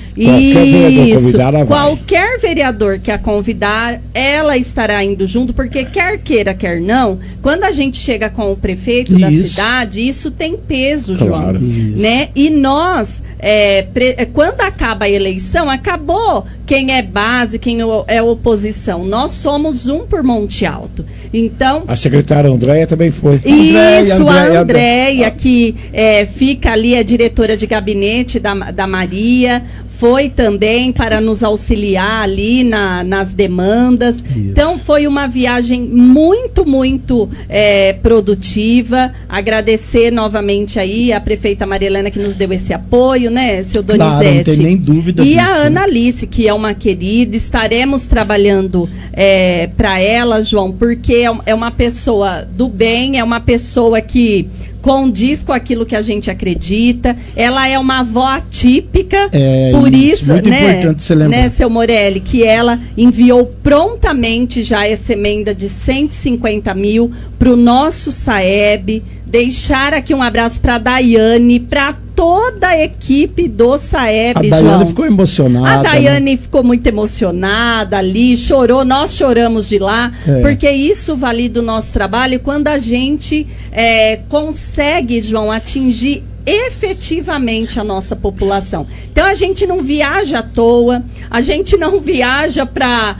Qualquer vereador que a convidar, ela estará indo junto, porque quer queira, quer não, quando a gente chega com o prefeito da cidade, isso tem peso, João, né? E nós, quando acaba a eleição, acabou quem é base, quem é oposição. Nós somos um por Monte Alto. Então, a secretária Andréia também foi. Isso, a Andréia, que fica ali, é diretora de gabinete da Maria, foi também para nos auxiliar ali nas demandas. Isso. Então foi uma viagem muito, muito produtiva. Agradecer novamente aí a prefeita Maria Helena que nos deu esse apoio, né, seu Donizete? Claro, não tem nem dúvida disso. E a Ana Alice, que é uma querida, estaremos trabalhando para ela, João, porque é uma pessoa do bem, é uma pessoa que condiz com aquilo que a gente acredita. Ela é uma avó atípica, por isso, muito importante você lembrar, né, seu Morelli, que ela enviou prontamente já essa emenda de 150 mil para o nosso Saeb. Deixar aqui um abraço para a Daiane, para toda a equipe do Saeb, João. A Daiane ficou emocionada. A Daiane ficou muito emocionada ali, chorou, nós choramos de lá, porque isso valida o nosso trabalho quando a gente consegue, João, atingir efetivamente a nossa população. Então a gente não viaja à toa, a gente não viaja para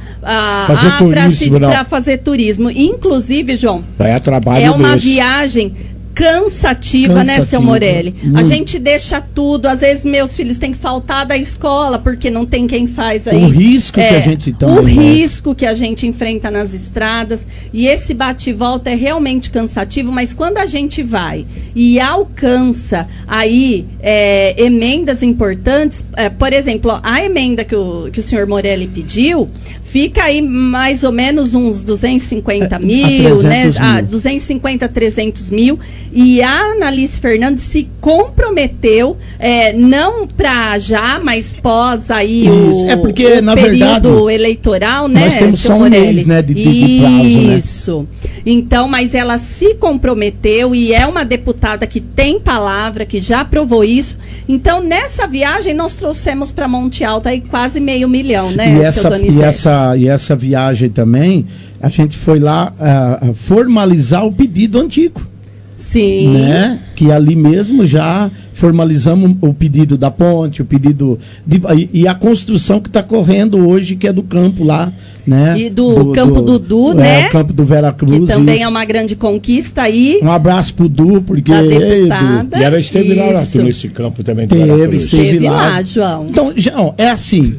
fazer turismo. Inclusive, João, é uma viagem cansativa, né, seu Morelli? A gente deixa tudo, às vezes meus filhos têm que faltar da escola porque não tem quem faz aí. O risco que a gente também risco que a gente enfrenta nas estradas, e esse bate e volta é realmente cansativo, mas quando a gente vai e alcança aí emendas importantes, por exemplo, a emenda que o senhor Morelli pediu, fica aí mais ou menos uns 250 mil, né? 250, 300 mil. E a Analice Fernandes se comprometeu, não para já, mas pós aí porque, na período verdade, eleitoral, né? Nós temos só um mês, né, de prazo, né? Isso. Então, mas ela se comprometeu e é uma deputada que tem palavra, que já provou isso. Então, nessa viagem, nós trouxemos para Monte Alto aí quase $500 mil, né, seu Donizete? E essa viagem também, a gente foi lá formalizar o pedido antigo. Sim. Né? Que ali mesmo já formalizamos o pedido da ponte, o pedido e a construção que está correndo hoje, que é do campo lá, né? E do Campo Dudu, né? O campo do Veracruz. Que também é uma grande conquista aí. Um abraço pro Du, porque da deputada. E ela esteve lá nesse campo também do Veracruz. Esteve lá, João. Então, João, é assim.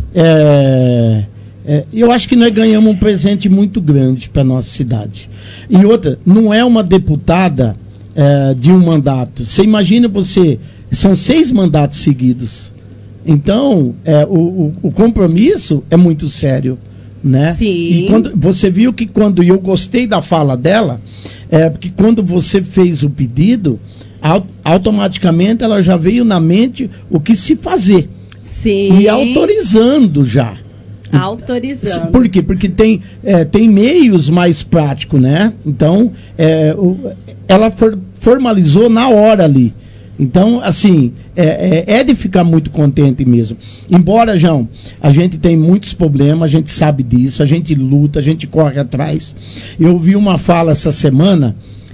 Eu acho que nós ganhamos um presente muito grande para nossa cidade. E outra, não é uma deputada de um mandato. Você imagina são 6 mandatos seguidos. Então, o compromisso é muito sério, né? Sim. E você viu que quando eu gostei da fala dela, porque quando você fez o pedido, automaticamente ela já veio na mente o que se fazer. Sim. E autorizando já. Autorizando. Por quê? Porque tem meios mais práticos, né? Então, ela formalizou na hora ali. Então, assim, é de ficar muito contente mesmo. Embora, João, a gente tem muitos problemas, a gente sabe disso, a gente luta, a gente corre atrás. Eu ouvi uma fala essa semana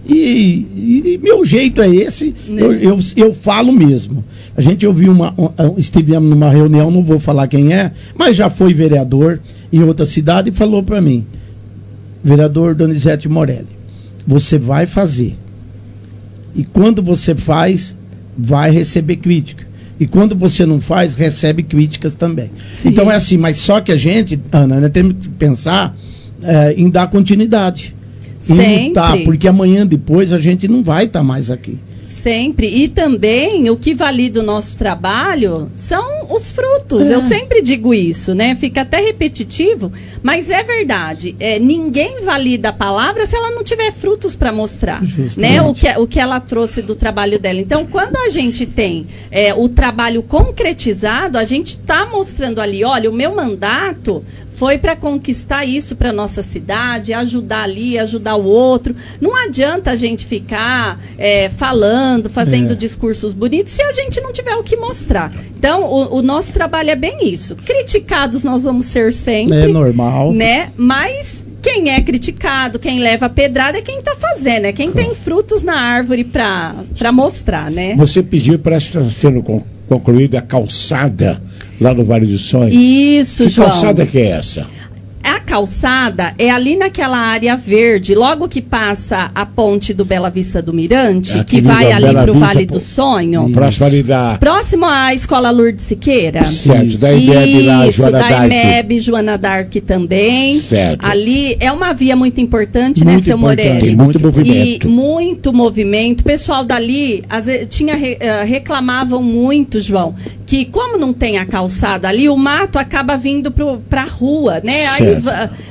E meu jeito é esse, eu falo mesmo. A gente ouviu estivemos numa reunião, não vou falar quem é, mas já foi vereador em outra cidade e falou para mim, vereador Donizete Morelli, você vai fazer. E quando você faz, vai receber crítica. E quando você não faz, recebe críticas também. Sim. Então é assim, mas só que a gente, Ana, né, temos que pensar em dar continuidade. Em lutar, porque amanhã depois a gente não vai estar mais aqui. Sempre. E também o que valida o nosso trabalho são os frutos. Eu sempre digo isso, né? Fica até repetitivo, mas é verdade. Ninguém valida a palavra se ela não tiver frutos para mostrar, né? O que ela trouxe do trabalho dela. Então, quando a gente tem o trabalho concretizado, a gente está mostrando ali, olha, o meu mandato foi para conquistar isso para nossa cidade, ajudar ali, ajudar o outro. Não adianta a gente ficar falando, fazendo discursos bonitos se a gente não tiver o que mostrar. Então, o nosso trabalho é bem isso. Criticados nós vamos ser sempre. É normal. Né? Mas quem é criticado, quem leva a pedrada é quem está fazendo, é quem tem frutos na árvore para mostrar, né? Você pediu para estar sendo concluída a calçada lá no Vale do Sonho. Isso, João. Que calçada que é essa? A calçada é ali naquela área verde, logo que passa a ponte do Bela Vista do Mirante, que vai ali para o Vale do Sonho. Próximo à Escola Lourdes Siqueira. Certo, da IMEB lá, Joana Dark. Da IMEB, Joana Dark também. Certo. Ali é uma via muito importante, muito, né, seu Morelli? Tem muito movimento. E muito movimento. O pessoal dali às vezes, reclamavam muito, João, que como não tem a calçada ali, o mato acaba vindo para a rua, né? Certo. Aí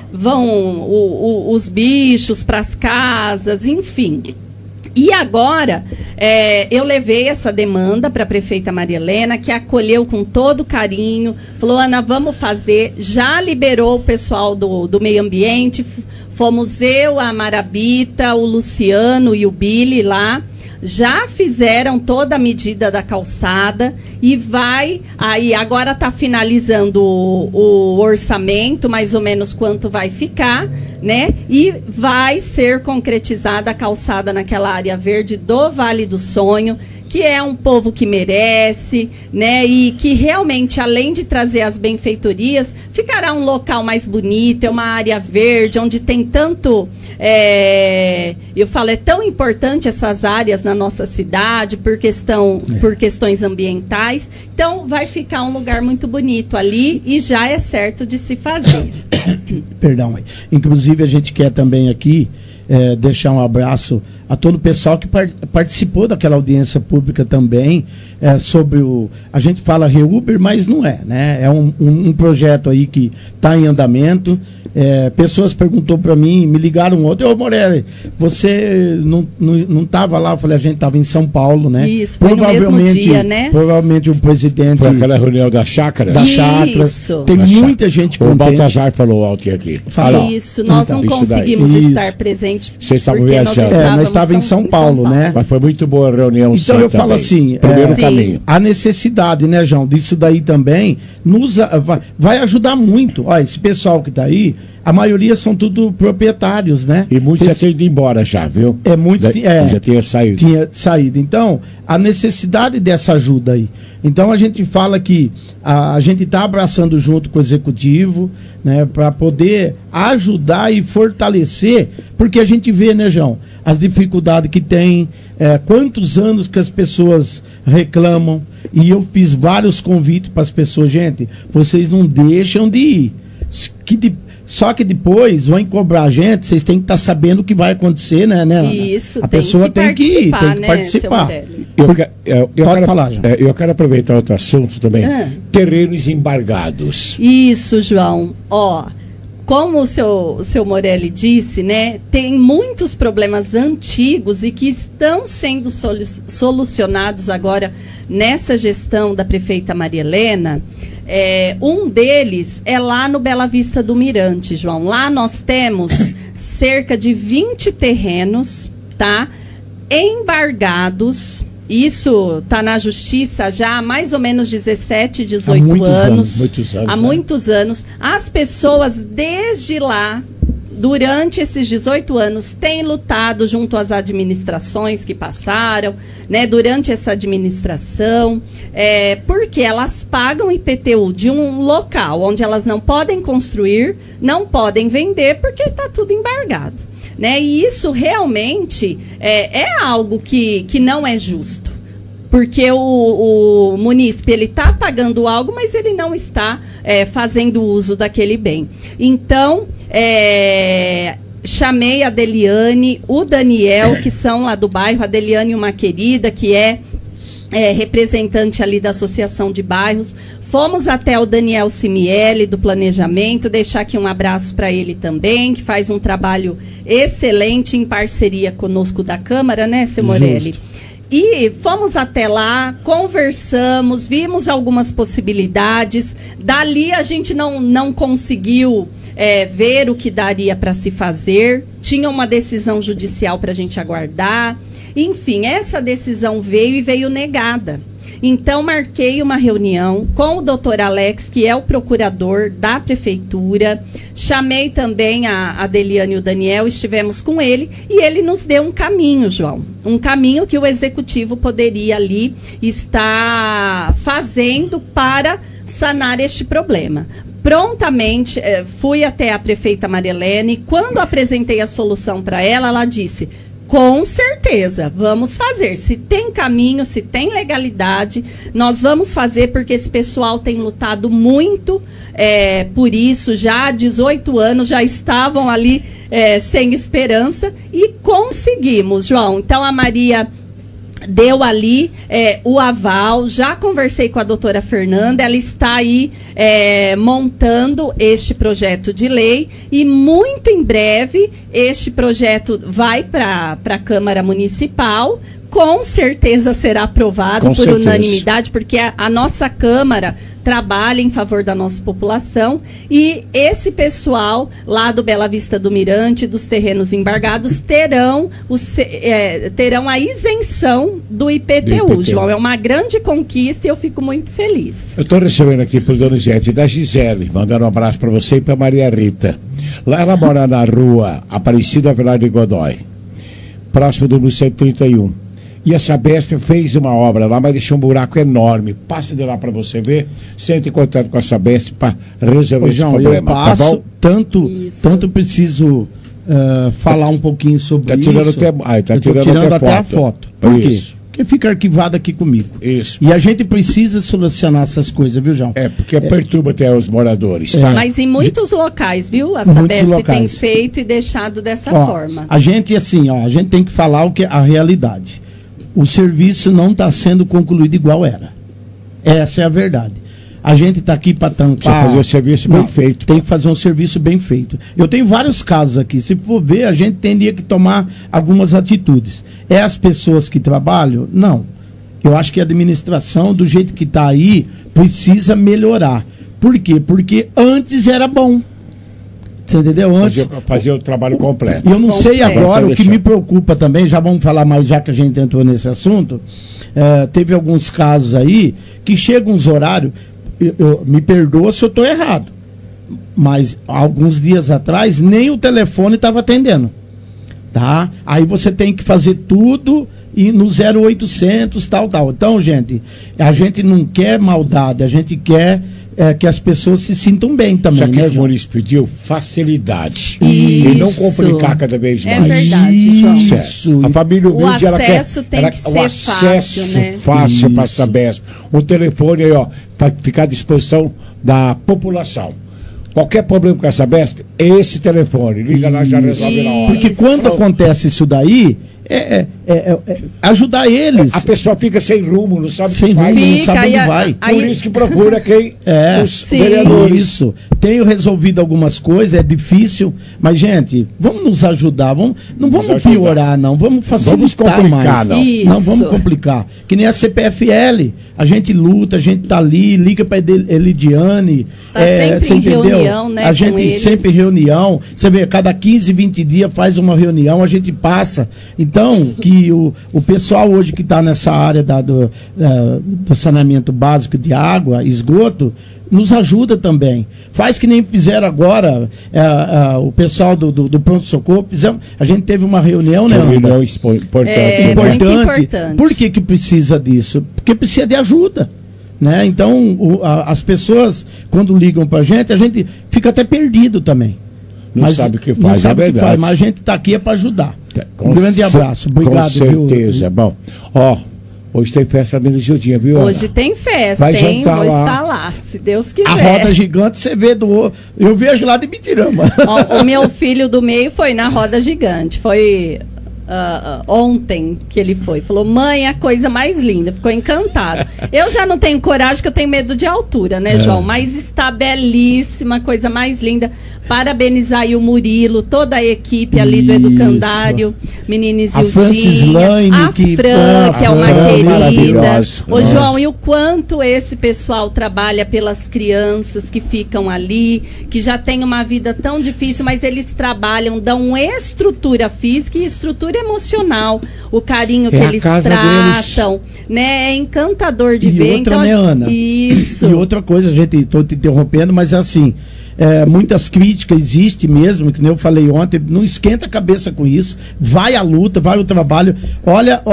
vão os bichos para as casas, enfim. E agora, eu levei essa demanda para a prefeita Maria Helena, que acolheu com todo carinho, falou, Ana, vamos fazer, já liberou o pessoal do meio ambiente, fomos eu, a Marabita, o Luciano e o Billy lá, já fizeram toda a medida da calçada e aí agora está finalizando o orçamento, mais ou menos quanto vai ficar, né? E vai ser concretizada a calçada naquela área verde do Vale do Sonho, que é um povo que merece, né? E que realmente, além de trazer as benfeitorias, ficará um local mais bonito, é uma área verde, onde tem tanto... eu falo, é tão importante essas áreas na nossa cidade, por questões ambientais. Então, vai ficar um lugar muito bonito ali e já é certo de se fazer. Perdão. Inclusive, a gente quer também aqui deixar um abraço a todo o pessoal que participou daquela audiência pública também, sobre a gente fala Reuber, mas não é, né? É um projeto aí que está em andamento. Pessoas perguntou para mim, me ligaram ontem, ô Morelli, você não estava lá? Eu falei, a gente estava em São Paulo, né? Isso, foi no mesmo dia, né? Provavelmente o presidente... Foi aquela reunião da chácara? Da chácara. Tem muita gente contente. O Baltazar falou ontem aqui. Isso, nós não conseguimos estar presentes. Vocês estavam viajando. Nós estávamos em São Paulo, né? Mas foi muito boa a reunião. Então eu falo assim, primeiro caminho. A necessidade, né, João, disso daí também vai ajudar muito. Olha, esse pessoal que está aí, a maioria são tudo proprietários, né? E muitos já tinham ido embora já, viu? Já tinha saído. Tinha saído. Então, a necessidade dessa ajuda aí. Então, a gente fala que a gente está abraçando junto com o executivo, né? Para poder ajudar e fortalecer, porque a gente vê, né, João, as dificuldades que tem, quantos anos que as pessoas reclamam, e eu fiz vários convites para as pessoas, gente, vocês não deixam de ir. Só que depois vão cobrar a gente, vocês têm que estar sabendo o que vai acontecer, né, Ana? Isso, a pessoa tem que ir, tem que participar. Pode falar, João. Eu quero aproveitar outro assunto também. Terrenos embargados. Isso, João. Como o seu Morelli disse, né, tem muitos problemas antigos e que estão sendo solucionados agora nessa gestão da prefeita Maria Helena. Um deles é lá no Bela Vista do Mirante, João. Lá nós temos cerca de 20 terrenos, tá, embargados. Isso está na justiça já há mais ou menos 17, 18 anos. Muitos anos. Há muitos anos. As pessoas, desde lá, durante esses 18 anos, tem lutado junto às administrações que passaram, né, durante essa administração, porque elas pagam IPTU de um local onde elas não podem construir, não podem vender, porque está tudo embargado. Né? E isso realmente é algo que não é justo. Porque o munícipe está pagando algo, mas ele não está fazendo uso daquele bem. Então, chamei a Deliane, o Daniel, que são lá do bairro, a Deliane, uma querida, que é representante ali da Associação de Bairros. Fomos até o Daniel Simiele, do Planejamento, deixar aqui um abraço para ele também, que faz um trabalho excelente em parceria conosco da Câmara, né, seu Morelli? Justo. E fomos até lá, conversamos, vimos algumas possibilidades. Dali a gente não conseguiu ver o que daria para se fazer. Tinha uma decisão judicial para a gente aguardar. Enfim, essa decisão veio negada. Então, marquei uma reunião com o doutor Alex, que é o procurador da prefeitura. Chamei também a Deliane e o Daniel, estivemos com ele, e ele nos deu um caminho, João. Um caminho que o executivo poderia ali estar fazendo para sanar este problema. Prontamente, fui até a prefeita Marilene. Quando apresentei a solução para ela, ela disse: com certeza, vamos fazer. Se tem caminho, se tem legalidade, nós vamos fazer, porque esse pessoal tem lutado muito por isso. Já há 18 anos, já estavam ali sem esperança e conseguimos, João. Então, a Maria deu ali o aval. Já conversei com a doutora Fernanda, ela está aí montando este projeto de lei, e muito em breve este projeto vai para a Câmara Municipal. Com certeza será aprovado por unanimidade, porque a nossa Câmara trabalha em favor da nossa população, e esse pessoal lá do Bela Vista do Mirante, dos terrenos embargados, terão a isenção do IPTU, João. É uma grande conquista e eu fico muito feliz. Eu estou recebendo aqui por Donizete da Gisele, mandando um abraço para você e para Maria Rita. Lá ela mora na rua Aparecida Velarde Godoy, próximo do 131. E a Sabesp fez uma obra lá, mas deixou um buraco enorme. Passa de lá para você ver. Você entra em contato com a Sabesp para resolver esse problema. Eu passo, tá tanto preciso falar um pouquinho sobre isso. Tá tirando até a foto. Por quê? Porque fica arquivado aqui comigo. Isso. E a gente precisa solucionar essas coisas, viu, João? Porque perturba até os moradores, tá? Mas em muitos locais, viu? A Sabesp tem feito e deixado dessa forma. A gente, assim, a gente tem que falar o que é a realidade. O serviço não está sendo concluído igual era. Essa é a verdade. A gente está aqui para tampar. Precisa fazer o serviço bem feito. Tem que fazer um serviço bem feito. Eu tenho vários casos aqui. Se for ver, a gente teria que tomar algumas atitudes. É as pessoas que trabalham? Não. Eu acho que a administração, do jeito que está aí, precisa melhorar. Por quê? Porque antes era bom. Você entendeu? Antes fazer o trabalho completo. E eu não sei agora, o que me preocupa também, já vamos falar mais, já que a gente entrou nesse assunto, teve alguns casos aí que chegam uns horários, me perdoa se eu estou errado, mas alguns dias atrás nem o telefone estava atendendo, tá? Aí você tem que fazer tudo e no 0800 tal. Então, gente, a gente não quer maldade, a gente quer que as pessoas se sintam bem também. Só que o município pediu facilidade. Isso. E não complicar cada vez mais. É verdade, João. Isso. A família humilde, ela quer o acesso fácil para a Sabesp. O telefone aí, para ficar à disposição da população. Qualquer problema com a Sabesp, é esse telefone. Liga lá, já resolve na hora. Porque quando acontece isso daí, ajudar eles. A pessoa fica sem rumo, não sabe sem rumo, não sabe onde vai. Por isso que procura quem? Os vereadores. Isso. Tenho resolvido algumas coisas, é difícil, mas, gente, vamos nos ajudar. Não vamos piorar, não. Vamos facilitar mais. Não vamos complicar. Que nem a CPFL. A gente luta, a gente tá ali, liga para Elidiane. Sempre em reunião, né? A gente sempre reunião. Você vê, cada 15, 20 dias faz uma reunião, a gente passa. Então, que o pessoal hoje que está nessa área do saneamento básico de água, esgoto, nos ajuda também. Faz que nem fizeram agora o pessoal do pronto-socorro. A gente teve uma reunião, né, Ana? Importante. Por que precisa disso? Porque precisa de ajuda. Né? Então, as pessoas, quando ligam para a gente fica até perdido também. Não sabe o que faz, sabe o que faz, mas a gente está aqui para ajudar. Um grande abraço. Obrigado. Com certeza. Bom, hoje tem festa da Benedildinha, viu? Hoje tem festa, vai hein? Vou estar lá, se Deus quiser. A roda gigante você vê eu vejo lá de Bitirama. O meu filho do meio foi na roda gigante. Foi ontem que ele foi. Falou, mãe, a coisa mais linda. Ficou encantado. Eu já não tenho coragem, porque eu tenho medo de altura, né, João? Mas está belíssima, coisa mais linda. Parabenizar aí o Murilo, toda a equipe ali do Educandário, menina Isildinha, a Francis Lane, que é uma querida. Ô, João, e o quanto esse pessoal trabalha pelas crianças que ficam ali, que já tem uma vida tão difícil, mas eles trabalham, dão estrutura física e estrutura emocional, o carinho que eles tratam, né? É encantador de ver. Outra, então, né, Ana? Isso. E outra coisa, estou te interrompendo, mas é assim, muitas críticas existem mesmo, que nem eu falei ontem, não esquenta a cabeça com isso, vai à luta, vai ao trabalho, olha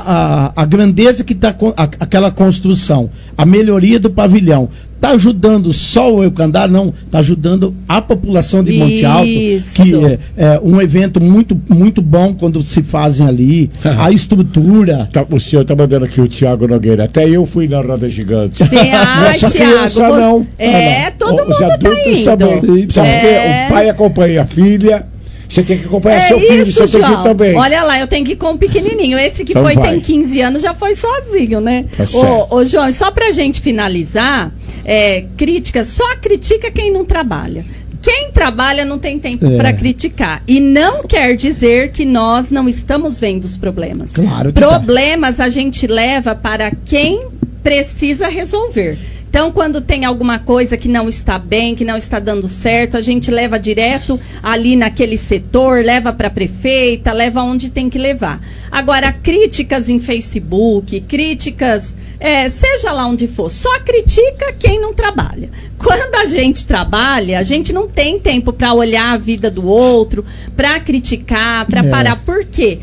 a grandeza que está aquela construção, a melhoria do pavilhão. Está ajudando só o Educandário? Não, está ajudando a população de Monte Alto, que é um evento muito, muito bom quando se fazem ali, a estrutura. O senhor está mandando aqui o Tiago Nogueira, até eu fui na roda gigante. Sim, não é só criança, não. Todo mundo os adultos tá indo. Também. Sabe porque o pai acompanha a filha. Você tem que acompanhar seu filho, você tem que ir também. Olha lá, eu tenho que ir com um pequenininho. Esse que então tem 15 anos já foi sozinho, né? Ô, João, só pra gente finalizar, críticas, só critica quem não trabalha. Quem trabalha não tem tempo para criticar. E não quer dizer que nós não estamos vendo os problemas. Claro que problemas a gente leva para quem precisa resolver. Então, quando tem alguma coisa que não está bem, que não está dando certo, a gente leva direto ali naquele setor, leva para a prefeita, leva onde tem que levar. Agora, críticas em Facebook, críticas, seja lá onde for, só critica quem não trabalha. Quando a gente trabalha, a gente não tem tempo para olhar a vida do outro, para criticar, para parar. Por quê?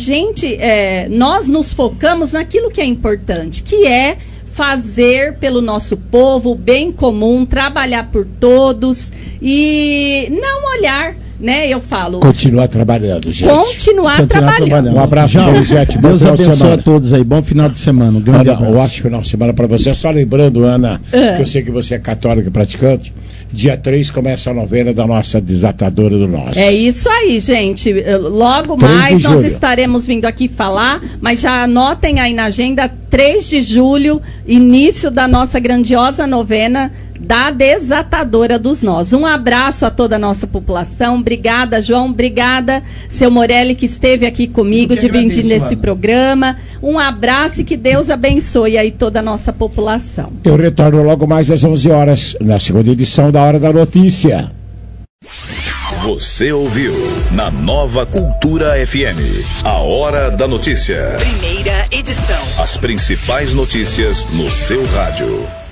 Nós nos focamos naquilo que é importante, que é fazer pelo nosso povo o bem comum, trabalhar por todos e não olhar, né? Eu falo. Continuar trabalhando, gente. Continuar trabalhando. Um abraço, gente. Deus abençoe a todos aí. Bom final de semana. Um ótimo final de semana para você. Só lembrando, Ana, que eu sei que você é católica praticante. Dia 3 começa a novena da nossa Desatadora do Norte. É isso aí, gente. Logo mais nós estaremos vindo aqui falar, mas já anotem aí na agenda, 3 de julho, início da nossa grandiosa novena da Desatadora dos Nós. Um abraço a toda a nossa população. Obrigada, João. Obrigada, seu Morelli, que esteve aqui comigo, dividindo esse programa. Um abraço e que Deus abençoe aí toda a nossa população. Eu retorno logo mais às 11 horas, na segunda edição da Hora da Notícia. Você ouviu na Nova Cultura FM, a Hora da Notícia. Primeira edição. As principais notícias no seu rádio.